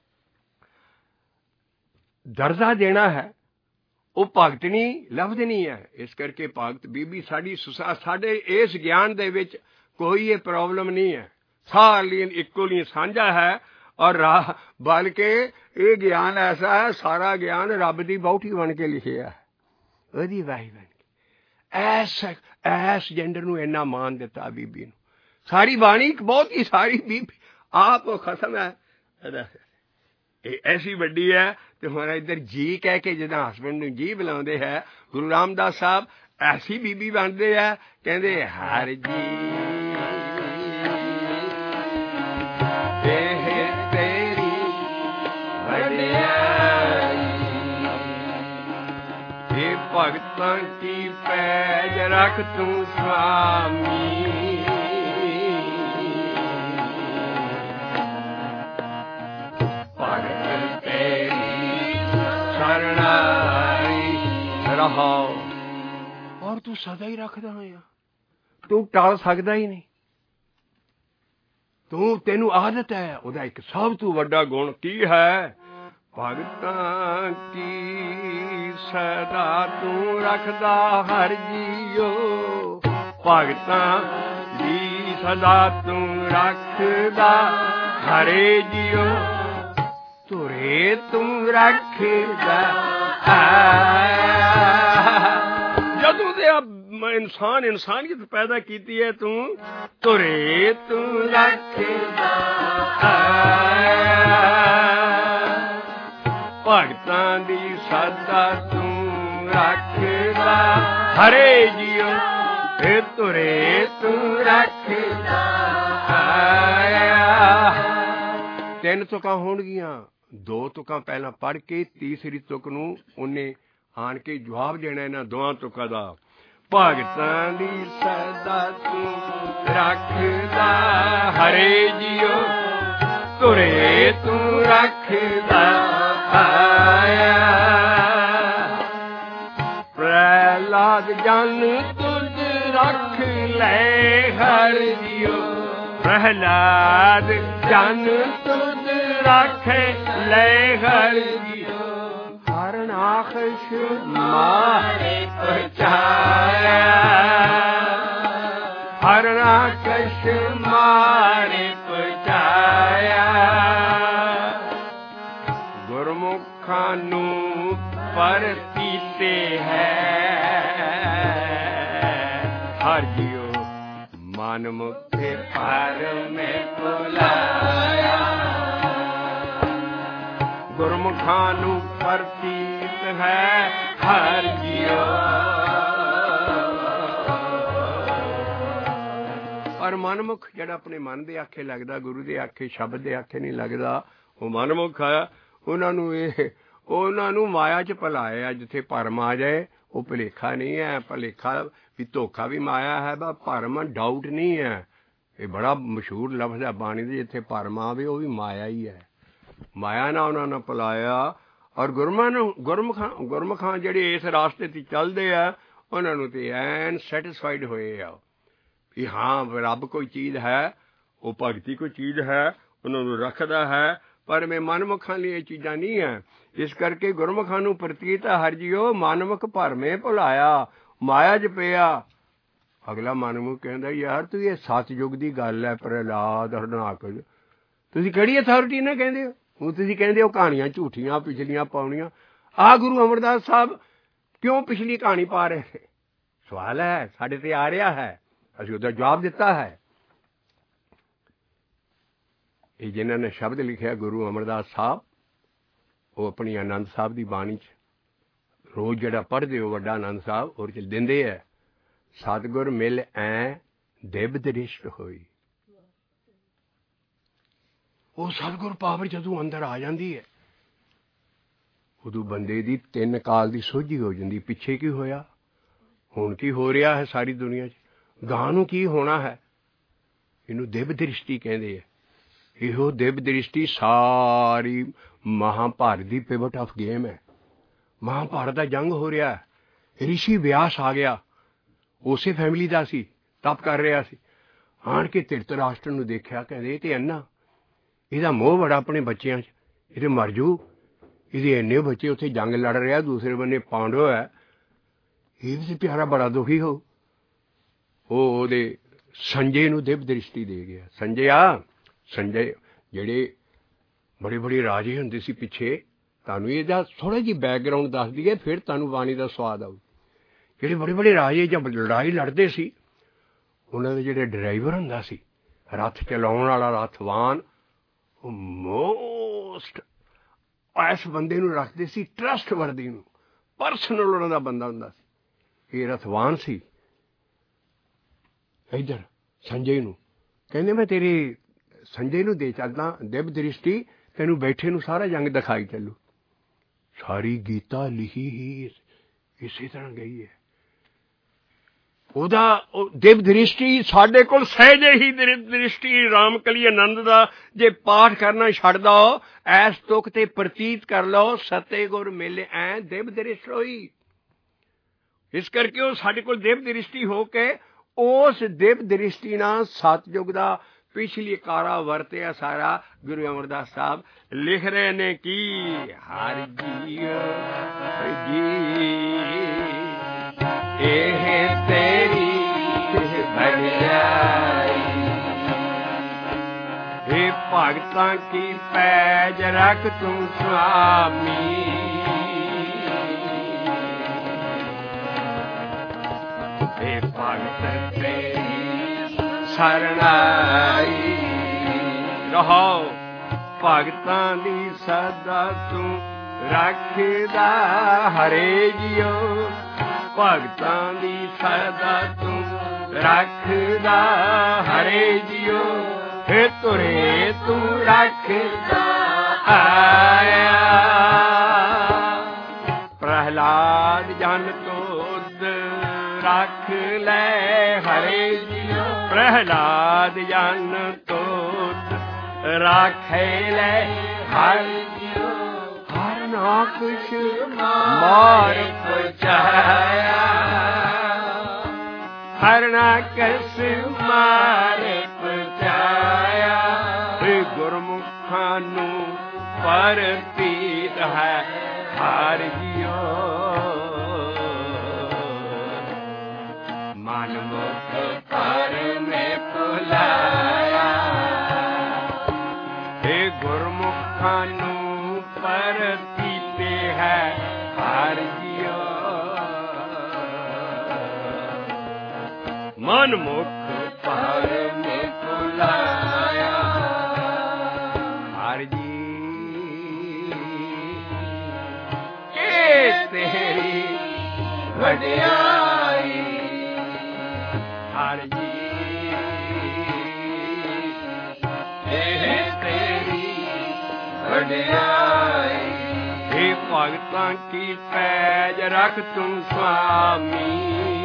दर्जा देना है वो भगतनी लफ्ज नहीं है। इस करके भगत बीबी साडी साडे इस ज्ञान दे विच कोई ये प्रॉब्लम नहीं है, सारी इको लिए साझा है। और बल्कि ये ज्ञान ऐसा है, सारा ज्ञान रब की बहुटी बन के लिखिया है, ओदी वाही बन के। ऐस ऐस जेंडर नूं इन्ना मान दिता बीबी नूं। सारी बाणी बहुत ही सारी बीबी आप खसम है ऐसी वड्डी है। तो हमारा इधर जी कह के जिदा हसबैंड नूं जी बुलाते हैं, गुरु रामदास साहब ऐसी बीबी बनते हैं, कहते हर जी तेरी वड्डियाई ਭਗਤਾਂ ਕੀ ਪੈਜ ਰੱਖ ਤੂੰ ਸੁਆਮੀ। ਭਗਤ ਤੇਰੀ ਸਰਣਾਈ ਰਹਾਓ। ਔਰ ਤੂੰ ਸਦਾ ਹੀ ਰੱਖਦਾ ਆ, ਤੂੰ ਟਾਲ ਸਕਦਾ ਹੀ ਨਹੀਂ। ਤੂੰ ਤੈਨੂੰ ਆਦਤ ਹੈ। ਉਹਦਾ ਇੱਕ ਸਭ ਤੋਂ ਵੱਡਾ ਗੁਣ ਕੀ ਹੈ? ਭਗਤਾਂ ਕੀ ਸਦਾ ਤੂੰ ਰੱਖਦਾ ਹਰ ਜੀਓ। ਭਗਤਾਂ ਦੀ ਸਦਾ ਤੂੰ ਰੱਖਦਾ ਹਰੇ ਜੀਓ। ਤੁਰੇ ਤੂੰ ਰੱਖਦਾ ਜਦੋਂ ਦੇ ਇਨਸਾਨ ਇਨਸਾਨੀਅਤ ਪੈਦਾ ਕੀਤੀ ਹੈ ਤੂੰ ਤੁਰੇ ਤੂੰ ਰੱਖਦਾ। ਭਗਤਾਂ ਦੀ ਸਦਾ ਤੂੰ ਰੱਖਦਾ ਹਰੇ ਜੀਓ। ਤੇ ਤੁਰੇ ਤੂੰ ਰੱਖਦਾ। ਤਿੰਨ ਤੁਕਾਂ ਹੋਣਗੀਆਂ। ਦੋ ਤੁਕਾਂ ਪਹਿਲਾਂ ਪੜ੍ਹ ਕੇ ਤੀਸਰੀ ਤੁਕ ਨੂੰ ਉਹਨੇ ਆਣ ਕੇ ਜਵਾਬ ਦੇਣਾ ਇਹਨਾਂ ਦੋਹਾਂ ਤੁਕਾਂ ਦਾ। ਭਗਤਾਂ ਦੀ ਸਦਾ ਤੂੰ ਰੱਖਦਾ ਹਰੇ ਜੀਓ। ਤੁਰੇ ਤੂੰ ਰੱਖਦਾ ਪ੍ਰਹਿਲਾਦ ਜਨ ਤੁਧ ਰੱਖ ਲੈ ਹਰ ਜੀਓ। ਪ੍ਰਹਿਲਾਦ ਜਨ ਤੁਧ ਰੱਖ ਲੈ ਹਰ ਜੀਓ। ਹਰਨਾਖਸ਼ ਮਾਰੇ ਪਹੁੰਚਾਇਆ। ਹਰਨਾਖਸ਼ ਮਾਰੇ ਪਹੁੰਚਾਇਆ। ਗੁਰਮੁਖਾਂ ਨੂੰ ਪਰਤੀਤੇ ਹੈ ਹਰ ਜੀਓ। ਮਨ ਮੁਖੇ ਪਰ ਮੈਂ ਬੁਲਾਇਆ। ਗੁਰਮੁਖਾਂ ਨੂੰ ਪ੍ਰਤੀਤ ਹੈ ਹਰ ਜੀਓ। ਪਰ ਮਨਮੁਖ ਜਿਹੜਾ ਆਪਣੇ ਮਨ ਦੇ ਆਖੇ ਲੱਗਦਾ, ਗੁਰੂ ਦੇ ਆਖੇ ਸ਼ਬਦ ਦੇ ਆਖੇ ਨਹੀਂ ਲੱਗਦਾ, ਉਹ ਮਨਮੁਖ ਆ। ਉਹਨਾਂ ਨੂੰ ਇਹ ਉਹਨਾਂ ਨੂੰ ਮਾਇਆ ਚ ਭੁਲਾਇਆ। ਜਿੱਥੇ ਭਰਮ ਆ ਜਾਏ ਉਹ ਭੁਲੇਖਾ ਨਹੀਂ ਹੈ। ਭੁਲੇਖਾ ਵੀ ਧੋਖਾ ਵੀ ਮਾਇਆ ਹੈ, ਬਾ ਭਰਮ ਡਾਊਟ ਨਹੀਂ ਹੈ। ਇਹ ਬੜਾ ਮਸ਼ਹੂਰ ਲਫ਼ਜ਼ ਹੈ ਬਾਣੀ ਦੇ। ਜਿੱਥੇ ਭਰਮ ਆਵੇ ਉਹ ਵੀ ਮਾਇਆ ਹੀ ਹੈ। ਮਾਇਆ ਨਾਲ ਉਹਨਾਂ ਨੇ ਭੁਲਾਇਆ। ਔਰ ਗੁਰਮਾਂ ਨੂੰ ਗੁਰਮੁਖਾਂ ਗੁਰਮੁਖਾਂ ਜਿਹੜੇ ਇਸ ਰਾਸਤੇ ਤੇ ਚੱਲਦੇ ਆ ਉਹਨਾਂ ਨੂੰ ਤੇ ਐਨ ਸੈਟਿਸਫਾਈਡ ਹੋਏ ਆ ਵੀ ਹਾਂ ਰੱਬ ਕੋਈ ਚੀਜ਼ ਹੈ, ਉਹ ਭਗਤੀ ਕੋਈ ਚੀਜ਼ ਹੈ, ਉਹਨਾਂ ਨੂੰ ਰੱਖਦਾ ਹੈ। ਪਰ ਮੈਂ ਮਨਮੁਖਾਂ ਲਈ ਇਹ ਚੀਜ਼ਾਂ ਨਹੀਂ ਹੈ। ਇਸ ਕਰਕੇ ਗੁਰਮੁਖਾਂ ਨੂੰ ਪ੍ਰਤੀਤ ਹਰ ਜੀਓ। ਮਨਮੁਖ ਭਰਮੇ ਭੁਲਾਇਆ, ਮਾਇਆ ਚ ਪਿਆ। ਅਗਲਾ ਮਨਮੁਖ ਕਹਿੰਦਾ ਯਾਰ ਤੂੰ ਇਹ ਸਤਯੁਗ ਦੀ ਗੱਲ ਹੈ। ਪ੍ਰਹਿਲਾਦ ਹਰਨਾਕਸ਼ ਤੁਸੀਂ ਕਿਹੜੀ ਅਥਾਰਟੀ ਨਾਲ ਕਹਿੰਦੇ ਹੋ? ਹੁਣ ਤੁਸੀਂ ਕਹਿੰਦੇ ਹੋ ਕਹਾਣੀਆਂ ਝੂਠੀਆਂ ਪਿਛਲੀਆਂ ਪਾਉਣੀਆਂ। ਆਹ ਗੁਰੂ ਅਮਰਦਾਸ ਸਾਹਿਬ ਕਿਉਂ ਪਿਛਲੀ ਕਹਾਣੀ ਪਾ ਰਹੇ ਨੇ? ਸਵਾਲ ਹੈ, ਸਾਡੇ ਤੇ ਆ ਰਿਹਾ ਹੈ। ਅਸੀਂ ਉਹਦਾ ਜਵਾਬ ਦਿੱਤਾ ਹੈ। ਇਹ ਜਿਨ੍ਹਾਂ ਨੇ ਸ਼ਬਦ ਲਿਖਿਆ ਗੁਰੂ ਅਮਰਦਾਸ ਸਾਹਿਬ, ਉਹ ਆਪਣੀ ਆਨੰਦ ਸਾਹਿਬ ਦੀ ਬਾਣੀ ਚ ਰੋਜ਼ ਜਿਹੜਾ ਪੜ੍ਹਦੇ ਹੋ ਵੱਡਾ ਆਨੰਦ ਸਾਹਿਬ ਉਹਦੇ ਚ ਦਿੰਦੇ ਹੈ। ਸਤਿਗੁਰ ਮਿਲ ਐ ਦਿਵ ਦ੍ਰਿਸ਼ਟ ਹੋਈ। ਉਹ ਸਤਿਗੁਰ ਪਾਵਰ ਜਦੋਂ ਅੰਦਰ ਆ ਜਾਂਦੀ ਹੈ ਉਦੋਂ ਬੰਦੇ ਦੀ ਤਿੰਨ ਕਾਲ ਦੀ ਸੋਝੀ ਹੋ ਜਾਂਦੀ। ਪਿੱਛੇ ਕੀ ਹੋਇਆ, ਹੁਣ ਕੀ ਹੋ ਰਿਹਾ ਹੈ ਸਾਰੀ ਦੁਨੀਆ 'ਚ, ਗਾਂ ਨੂੰ ਕੀ ਹੋਣਾ ਹੈ, ਇਹਨੂੰ ਦਿਵ ਦ੍ਰਿਸ਼ਟੀ ਕਹਿੰਦੇ ਆ। ਇਹੋ ਦਿਵ ਦ੍ਰਿਸ਼ਟੀ ਸਾਰੀ ਮਹਾਂਭਾਰਤ ਦੀ ਪਿਵਟ ਆਫ ਗੇਮ ਹੈ। ਮਹਾਂਭਾਰਤ ਦਾ ਜੰਗ ਹੋ ਰਿਹਾ ਹੈ। ਰਿਸ਼ੀ ਵਿਆਸ ਆ ਗਿਆ, ਉਸੇ ਫੈਮਿਲੀ ਦਾ ਸੀ, ਤਪ ਕਰ ਰਿਹਾ ਸੀ। ਆਣ ਕੇ ਧ੍ਰਿਤਰਾਸ਼ਟਰ ਨੂੰ ਦੇਖਿਆ, ਕਹਿੰਦੇ ਇਹ ਤੇ ਅੰਨਾ, ਇਹਦਾ ਮੋਹ ਬੜਾ ਆਪਣੇ ਬੱਚਿਆਂ 'ਚ, ਇਹ ਤੇ ਮਰ ਜੂ। ਇਹਦੇ ਇੰਨੇ ਬੱਚੇ ਉੱਥੇ ਜੰਗ ਲੜ ਰਿਹਾ, ਦੂਸਰੇ ਬੰਨੇ ਪਾਂਡਵ ਹੈ, ਇਹ ਵੀ ਪਿਆਰਾ ਬੜਾ ਦੁਖੀ ਹੋ। ਉਹ ਉਹਦੇ ਸੰਜੇ ਨੂੰ ਦਿਵ ਦ੍ਰਿਸ਼ਟੀ ਦੇ ਗਿਆ। ਸੰਜੇ ਆ ਸੰਜੇ ਜਿਹੜੇ ਬੜੇ ਬੜੇ ਰਾਜੇ ਹੁੰਦੇ ਸੀ ਪਿੱਛੇ, ਤੁਹਾਨੂੰ ਇਹਦਾ ਥੋੜ੍ਹਾ ਜਿਹੀ ਬੈਕਗਰਾਊਂਡ ਦੱਸ ਦਈਏ, ਫਿਰ ਤੁਹਾਨੂੰ ਬਾਣੀ ਦਾ ਸਵਾਦ ਆਊ। ਜਿਹੜੇ ਬੜੇ ਬੜੇ ਰਾਜੇ ਜਦ ਲੜਾਈ ਲੜਦੇ ਸੀ, ਉਹਨਾਂ ਦੇ ਜਿਹੜੇ ਡਰਾਈਵਰ ਹੁੰਦਾ ਸੀ, ਰੱਥ ਚਲਾਉਣ ਵਾਲਾ ਰਥਵਾਨ, ਉਹ ਮੋਸਟ ਇਸ ਬੰਦੇ ਨੂੰ ਰੱਖਦੇ ਸੀ ਟਰਸਟ ਵਰਦੀ ਨੂੰ, ਪਰਸਨਲ ਉਹਨਾਂ ਦਾ ਬੰਦਾ ਹੁੰਦਾ ਸੀ। ਇਹ ਰਥਵਾਨ ਸੀ। ਇੱਧਰ ਸੰਜੇ ਨੂੰ ਕਹਿੰਦੇ ਮੈਂ ਤੇਰੇ ਸੰਜੇ ਨੂੰ ਦੇ ਚੱਲਦਾ ਦਿਵ ਦ੍ਰਿਸ਼ਟੀ, ਤੈਨੂੰ ਬੈਠੇ ਨੂੰ ਸਾਰਾ ਜੰਗ ਦਿਖਾਈ ਚੱਲੂ। ਸਾਰੀ ਗੀਤਾ ਲਿਖੀ ਹੀ ਇਸੇ ਤਰ੍ਹਾਂ ਗਈ ਹੈ। ਉਹਦਾ ਦਿਵ ਦ੍ਰਿਸ਼ਟੀ ਸਾਡੇ ਕੋਲ ਸਹਿਜੇ ਹੀ ਦਿਵ ਦ੍ਰਿਸ਼ਟੀ ਰਾਮਕਲੀ ਆਨੰਦ ਦਾ ਜੇ ਪਾਠ ਕਰਨਾ ਛੱਡ ਦਿਓ, ਐਸ ਤੁਕ ਤੇ ਪ੍ਰਤੀਤ ਕਰ ਲਓ ਸਤੇ ਗੁਰ ਮਿਲੇ ਐ ਦਿਵ ਦ੍ਰਿਸ਼ਟ ਹੋਈ। ਇਸ ਕਰਕੇ ਉਹ ਸਾਡੇ ਕੋਲ ਦਿਵ ਦ੍ਰਿਸ਼ਟੀ ਹੋ ਕੇ ਉਸ ਦਿਵ ਦ੍ਰਿਸ਼ਟੀ ਨਾਲ ਸਤਯੁਗ ਦਾ ਪਿਛਲੀ ਕਾਰਾ ਵਰਤਿਆ ਸਾਰਾ। ਗੁਰੂ ਅਮਰਦਾਸ ਸਾਹਿਬ ਲਿਖ ਰਹੇ ਨੇ ਕੀ ਹਰਿ ਜੀਓ ਜੀ ਇਹ ਤੇਰੀ ਵਡਿਆਈ, ਇਹ ਭਗਤਾਂ ਕੀ ਪੈਜ ਰੱਖ ਤੂੰ ਸੁਆਮੀ, ਇਹ ਭਗਤ ਤੇਰੀ ਸਰਣਾਈ ਰਹੋ। ਭਗਤਾਂ ਦੀ ਸਦਾ ਤੂੰ ਰੱਖਦਾ ਹਰੇ ਜੀਓ, ਭਗਤਾਂ ਦੀ ਸਦਾ ਤੂੰ ਰੱਖਦਾ ਹਰੇ ਜੀਓ, ਹੇ ਤੁਰੇ ਤੂੰ ਰੱਖਦਾ ਆਇਆ। ਪ੍ਰਹਲਾਦ ਜਨ ਤੋਦ ਰੱਖ ਲੈ ਹਰੇ ਜੀਓ, ਪ੍ਰਹਲਾਦ ਜਨ ਤੋਦ ਰੱਖ ਲੈ ਹਰਿ ਜੀਓ, ਹਰ ਨਾ ਕੁਛ ਮਾਰ ਪਹੁੰਚਾਇਆ, ਹਰ ਨਾ ਕਸ ਮਾਰ ਪਹੁੰਚਾਇਆ। ਗੁਰਮੁਖਾਂ ਨੂੰ ਪ੍ਰਤੀਤ ਹੈ ਹਰਿ ਜੀਓ, ਮਨ ਮੁਖ ਪਰ ਮੈਂ ਭੁਲਾਇਆ, ਇਹ ਗੁਰਮੁਖਾਂ ਨੂੰ ਪ੍ਰਤੀਤ ਹੈ ਹਰਿ ਜੀਓ, ਮਨ ਮੁਖ ਪਰ ਮੈਂ ਭੁਲਾਇਆ ਹਰਿ ਜੀ। ਇਹ ਤੇਰੀ ਵਡਿਆਈ ਹਰਿ ਜੀ, ਇਹ ਤੇਰੀ ਵਡਿਆਈ, ਇਹ ਭਗਤਾਂ ਕੀ ਪੈਜ ਰੱਖ ਤੂੰ ਸੁਆਮੀ,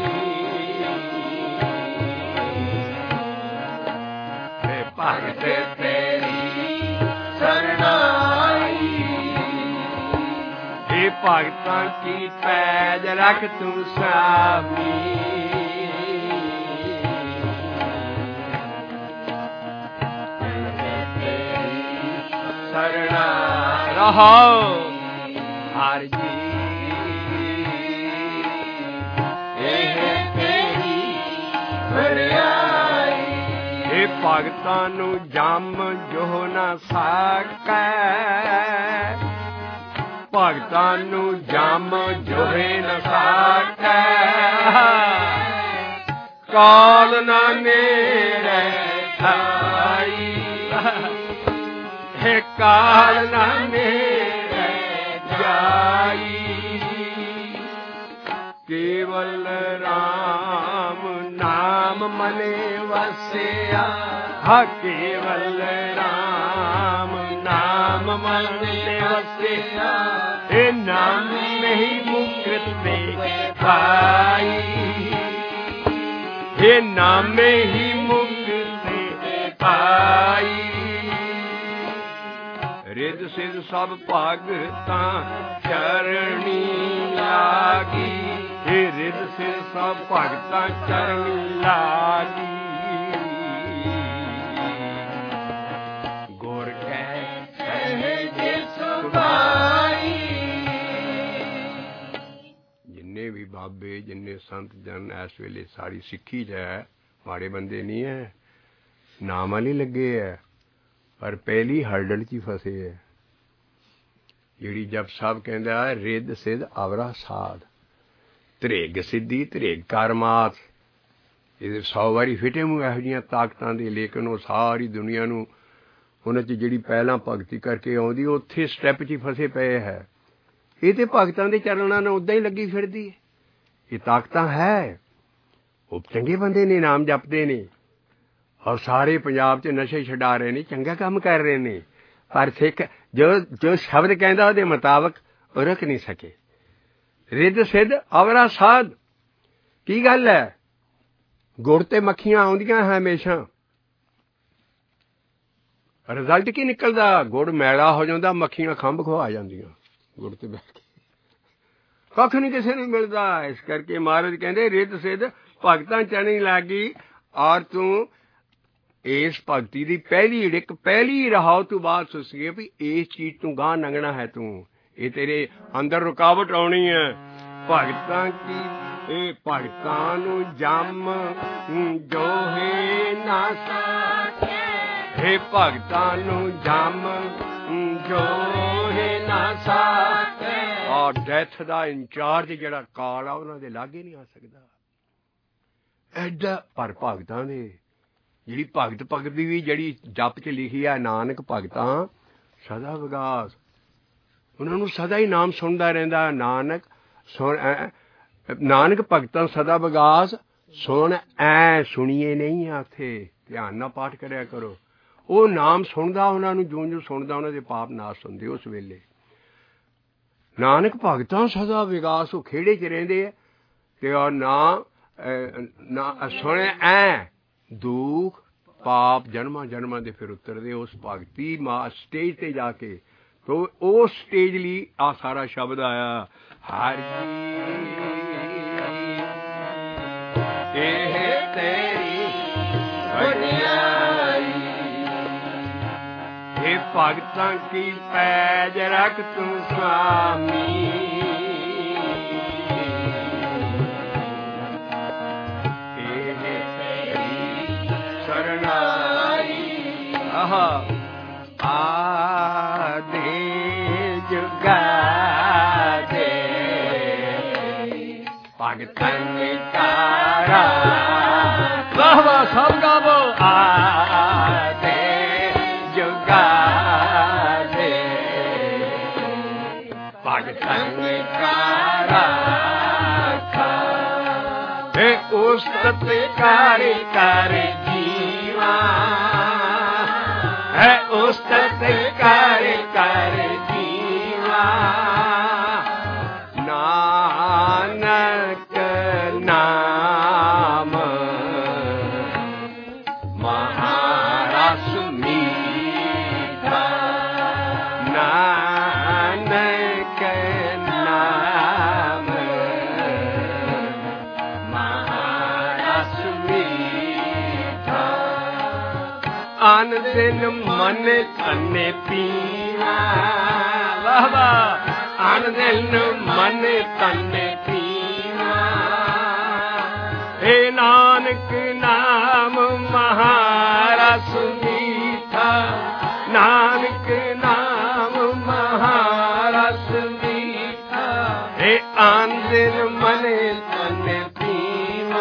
ਇਹ ਭਗਤ ਤੇਰੀ ਸਰਣਾਈ, ਇਹ ਭਗਤਾਂ ਕੀ ਪੈਜ ਰੱਖ ਤੂੰ ਸੁਆਮੀ, ਸਰਣਾ ਰਹੋ ਹਰਿ ਜੀ। ਇਹ ਤੇਰੀ ਵਡਿਆਈ, ਇਹ ਭਗਤਾਂ ਨੂੰ ਜਮ ਜੋ ਨਾ ਸਕੈ, ਭਗਤਾਂ ਨੂੰ ਜਮ ਜੋਹੇ ਨਾ ਸਕੈ, ਕਾਲ ਨਾ ਨੇੜੇ ਆਈ, ਇਹ ਕਾਲ ਨਾ ਨੇੜੇ ਜਾਈ, ਕੇਵਲ ਰਾਮ ਨਾਮ ਮਨੇ ਵਸਿਆ, ਹਾ ਕੇਵਲ ਰਾਮ ਨਾਮ ਮਨੇ ਵਸਿਆ, ਇਹ ਨਾਮ ਨਹੀਂ ਮੁਕਤੇ ਪਾਈ, ਇਹ ਨਾਮੇ ਹੀ ਮੁਕਤੇ ਪਾਈ। ਰਿਦ ਸਿਧ ਸਭ ਭਗਤਾਂ ਚਰਣੀ ਲਾਗੀ, ਇਹ ਰਿਦ ਸਿਧ ਸਭ ਭਗਤਾਂ ਚਰਣੀ ਲਾਗੀ, ਗੁਰ ਕੈ ਸਹਿਜ ਸੁਭਾਈ। ਜਿੰਨੇ ਵੀ ਬਾਬੇ ਜਿੰਨੇ ਸੰਤ ਜਨ ਇਸ ਵੇਲੇ ਸਾਰੀ ਸਿੱਖੀ ਚ ਹੈ, ਮਾੜੇ ਬੰਦੇ ਨਹੀਂ ਹੈ, ਨਾਮ ਵਾਲੀ ਲੱਗੇ ਹੈ, ਪਰ ਪਹਿਲੀ ਹਰਡਲ ਚ ਹੀ ਫਸੇ ਹੈ, ਜਿਹੜੀ ਜਪ ਸਾਹਿਬ ਕਹਿੰਦਾ ਰਿੱਧ ਸਿੱਧ ਅਵਰਾ ਸਾਧ, ਧਰੇਗ ਸਿੱਧੀ ਧਰੇਗ ਕਰਮਾਤ। ਇਹਦੇ ਸੌ ਵਾਰੀ ਫਿਟੇ ਮੂੰਹ ਇਹੋ ਜਿਹੀਆਂ ਤਾਕਤਾਂ ਦੇ, ਲੇਕਿਨ ਉਹ ਸਾਰੀ ਦੁਨੀਆ ਨੂੰ ਉਹਨਾਂ 'ਚ ਜਿਹੜੀ ਪਹਿਲਾਂ ਭਗਤੀ ਕਰਕੇ ਆਉਂਦੀ ਉੱਥੇ ਸਟੈਪ 'ਚ ਹੀ ਫਸੇ ਪਏ ਹੈ। ਇਹ ਤੇ ਭਗਤਾਂ ਦੇ ਚਰਨਾਂ ਨਾਲ ਉੱਦਾਂ ਹੀ ਲੱਗੀ ਫਿਰਦੀ ਹੈ। ਇਹ ਤਾਕਤਾਂ ਹੈ, ਉਹ ਚੰਗੇ ਬੰਦੇ ਨੇ, ਨਾਮ ਜਪਦੇ ਨੇ, ਔਰ ਸਾਰੇ ਪੰਜਾਬ 'ਚ ਨਸ਼ੇ ਛਡਾ ਰਹੇ ਨੇ, ਚੰਗਾ ਕੰਮ ਕਰ ਰਹੇ ਨੇ, ਪਰ ਸਿੱਖ ਜੋ ਜੋ ਸ਼ਬਦ ਕਹਿੰਦਾ ਉਹਦੇ ਮੁਤਾਬਕ ਉਹ ਰੁਕ ਨਹੀਂ ਸਕੇ। ਰਿੱਧ ਸਿੱਧ ਅਵਰਾ ਸਾਧ। ਕੀ ਗੱਲ ਹੈ? ਗੁੜ ਤੇ ਮੱਖੀਆਂ ਆਉਂਦੀਆਂ ਹਮੇਸ਼ਾ। ਰਿਜ਼ਲਟ ਕੀ ਨਿਕਲਦਾ? ਗੁੜ ਮੈਲਾ ਹੋ ਜਾਂਦਾ, ਮੱਖੀਆਂ ਖੰਭ ਖਵਾ ਜਾਂਦੀਆਂ ਗੁੜ ਤੇ ਬੈਠ ਕੇ। ਕੱਖ ਨਹੀਂ ਕਿਸੇ ਨੂੰ ਮਿਲਦਾ। ਇਸ ਕਰਕੇ ਮਹਾਰਾਜ ਕਹਿੰਦੇ ਰਿੱਧ ਸਿੱਧ ਭਗਤਾਂ ਚਣੀ ਲੱਗੀ। ਔਰ ਤੂੰ ਇਸ ਭਗਤੀ ਦੀ ਪਹਿਲੀ ੜਿੱਕ ਪਹਿਲੀ ਰਹਾਓ ਤੋਂ ਬਾਅਦ ਸੋਚੀਏ ਵੀ ਇਸ ਚੀਜ਼ ਤੂੰ ਗਾਂਹ ਲੰਘਣਾ ਹੈ। ਤੂੰ ਇਹ ਤੇਰੇ ਅੰਦਰ ਰੁਕਾਵਟ ਆਉਣੀ ਹੈ। ਭਗਤਾਂ ਕੀ ਇਹ ਭਗਤਾਂ ਨੂੰ ਜੰਮ ਜੋਹੇ ਨਾ ਸਾਕੇ। ਇਹ ਭਗਤਾਂ ਨੂੰ ਜੰਮ ਜੋਹੇ ਨਾ ਸਾਕੇ। ਔਰ ਡੈਥ ਦਾ ਇੰਚਾਰਜ ਜਿਹੜਾ ਕਾਲ ਆ ਉਹਨਾਂ ਦੇ ਲਾਗੇ ਨਹੀਂ ਆ ਸਕਦਾ। ਐਡਾ ਪਰ ਭਗਤਾਂ ਦੇ ਜਿਹੜੀ ਭਗਤ ਭਗਤ ਦੀ ਵੀ ਜਿਹੜੀ ਜਪ 'ਚ ਲਿਖੀ ਆ ਨਾਨਕ ਭਗਤਾਂ ਸਦਾ ਵਿਗਾਸ। ਉਹਨਾਂ ਨੂੰ ਸਦਾ ਹੀ ਨਾਮ ਸੁਣਦਾ ਰਹਿੰਦਾ। ਨਾਨਕ ਸੁਣ ਨਾਨਕ ਭਗਤਾਂ ਸਦਾ ਵਿਗਾਸ ਸੁਣ ਐ ਸੁਣੀਏ ਨਹੀਂ ਆ। ਉੱਥੇ ਧਿਆਨ ਨਾਲ ਪਾਠ ਕਰਿਆ ਕਰੋ। ਉਹ ਨਾਮ ਸੁਣਦਾ ਉਹਨਾਂ ਨੂੰ ਜਿਉਂ ਜਿਉਂ ਸੁਣਦਾ ਉਹਨਾਂ ਦੇ ਪਾਪ ਨਾਸ਼ ਹੁੰਦੇ। ਉਸ ਵੇਲੇ ਨਾਨਕ ਭਗਤਾਂ ਸਦਾ ਵਿਗਾਸ। ਉਹ ਖੇੜੇ 'ਚ ਰਹਿੰਦੇ ਆ ਤੇ ਉਹ ਨਾ ਨਾ ਸੁਣ ਐ ਦੁੱਖ ਪਾਪ ਜਨਮਾਂ ਜਨਮਾਂ ਦੇ ਫਿਰ ਉਤਰਦੇ ਉਸ ਭਗਤੀ ਮਾ ਸਟੇਜ ਤੇ ਜਾ ਕੇ। ਤੋ ਉਸ ਸਟੇਜ ਲਈ ਆ ਸਾਰਾ ਸ਼ਬਦ ਆਇਆ। ਹਰ ਜੀ ਇਹ ਤੇਰੀ ਵਡਿਆਈ। ਇਹ ਭਗਤਾਂ ਕੀ ਪੈਜ ਰੱਖ ਤੂੰ ਸੁਆਮੀ। ਆਦੇ ਜੁਗਾ ਦੇ ਭਗਤਨ ਕਾਰਾ। ਵਾਹ ਵਾਹ ਸਭ ਗਾਵੋ। ਆਦੇ ਜੁਗਾ ਦੇ ਭਗਤਨ ਕਾਰਾ। ਏ ਉਸਤਤ ਕਾਰੇ ਕਰ ਜੀਵਾ। ਹੈ ਉਸਤਤ ਕਰ ਕਰ ਜੀਵਾ। ਨਾਨਕ ਨਾਮ ਮਹਾਰਸ ਮੀਠਾ। ਨਾਨਕ ਨਾਮ ਮਹਾਰਸ ਮੀਠਾ। ਆਨ ਦਿਨ ਮਨ ਤਨੇ ਪੀਵਾ। ਵਾਹ ਵਾਹ। ਆਨ ਦਿਨ ਮਨ ਤਨੇ ਪੀਵਾ। ਏ ਨਾਨਕ ਨਾਮ ਮਹਾਰਸ ਮੀਠਾ। ਨਾਨਕ ਨਾਮ ਮਹਾਰਸ ਮੀਠਾ। ਏ ਆਨ ਦਿਨ ਮਨ ਤਨੇ ਪੀਵਾ।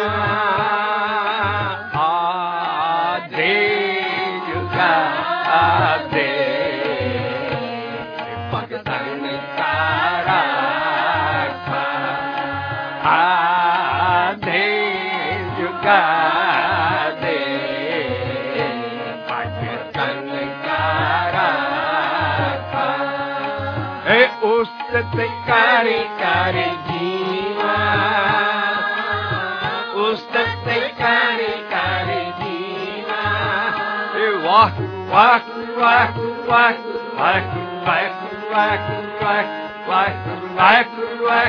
ਉਸਤਤ ਕਰ ਕਰ ਜੀਵਾ। ਉਸਤਤ ਕਰ ਕਰ ਜੀਵਾ। ਵਾਹ ਵਾਹ ਵਾਹ ਵਾਹ ਵਾਹ ਵਾਹ ਵਾਹ ਵਾਹ ਵਾਹ ਵਾਹ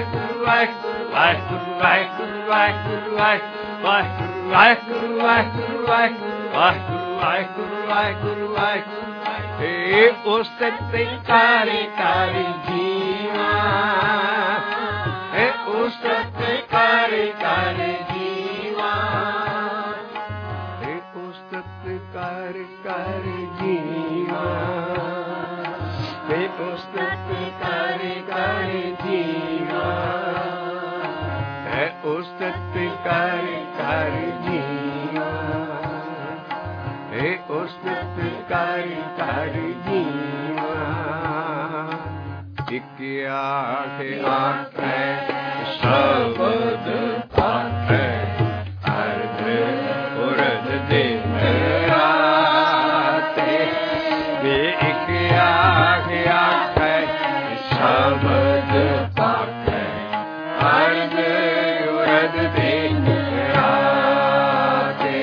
ਉਸਤਤ ਕਰ ਕਰ ਜੀਵਾ। ਉਸਤਤ ਕਰ ਕਰ ਜੀਵਾ। ਉਸਤਤ ਕਰ ਕਰ ਜੀਵਾ। ਉਸਤਤ ਕਰ ਕਰ ਜੀਵਾ। ਉਸਤਤ ਕਰ ਕਰ ਜੀਵਾ। ਉਸਤਤ ਕਰ ਕਰ ਜੀਵਾ। ਇਕ ਆਖ ਆਖੈ ਸ਼ਬਦ ਆਖੈ ਅਰਧ ਉਰਧ ਦਿਨ ਰਾਤੇ। ਵੇ ਇਕ ਆਖ ਆਖੈ ਸ਼ਬਦ ਆਖੈ अर्ज उरद दिन राते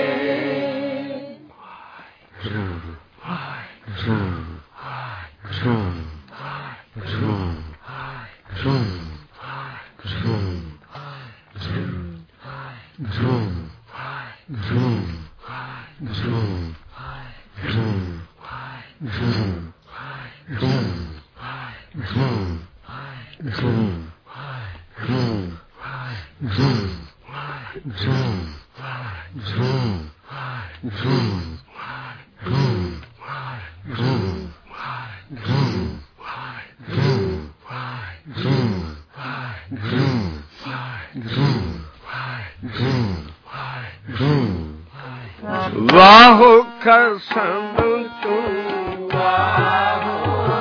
वाहो कसम तू वाहो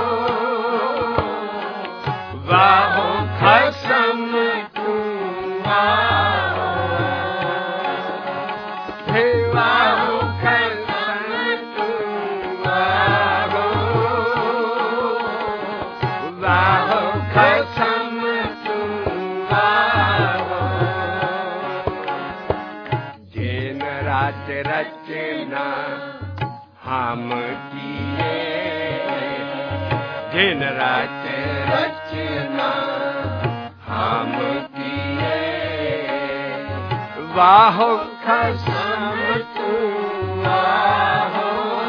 वाहो कसम तू वाहो हे वाहो कसम तू वाहो वाहो कसम तू वाहो जिन रात रचना हम किए दिन रात रचना हम किए वाहो कसम तू वाहो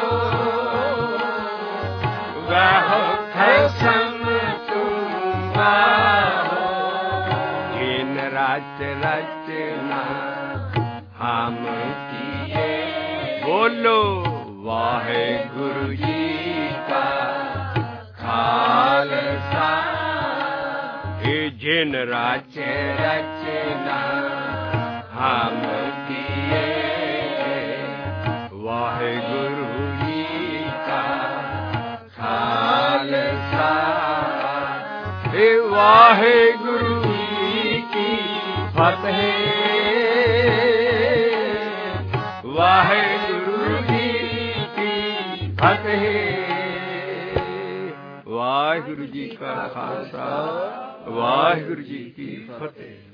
वाहो कसम तू वाहो दिन रात रचना हम किए बोलो वाहेगुरु जी का खालसा हे जिन राचे रचना हम किए वाहेगुरु जी का खालसा हे वाहेगुरु जी की फतेह वाहेगुरु जी की फतेह वाहेगुरु जी का खालसा वाहेगुरु जी की फतेह।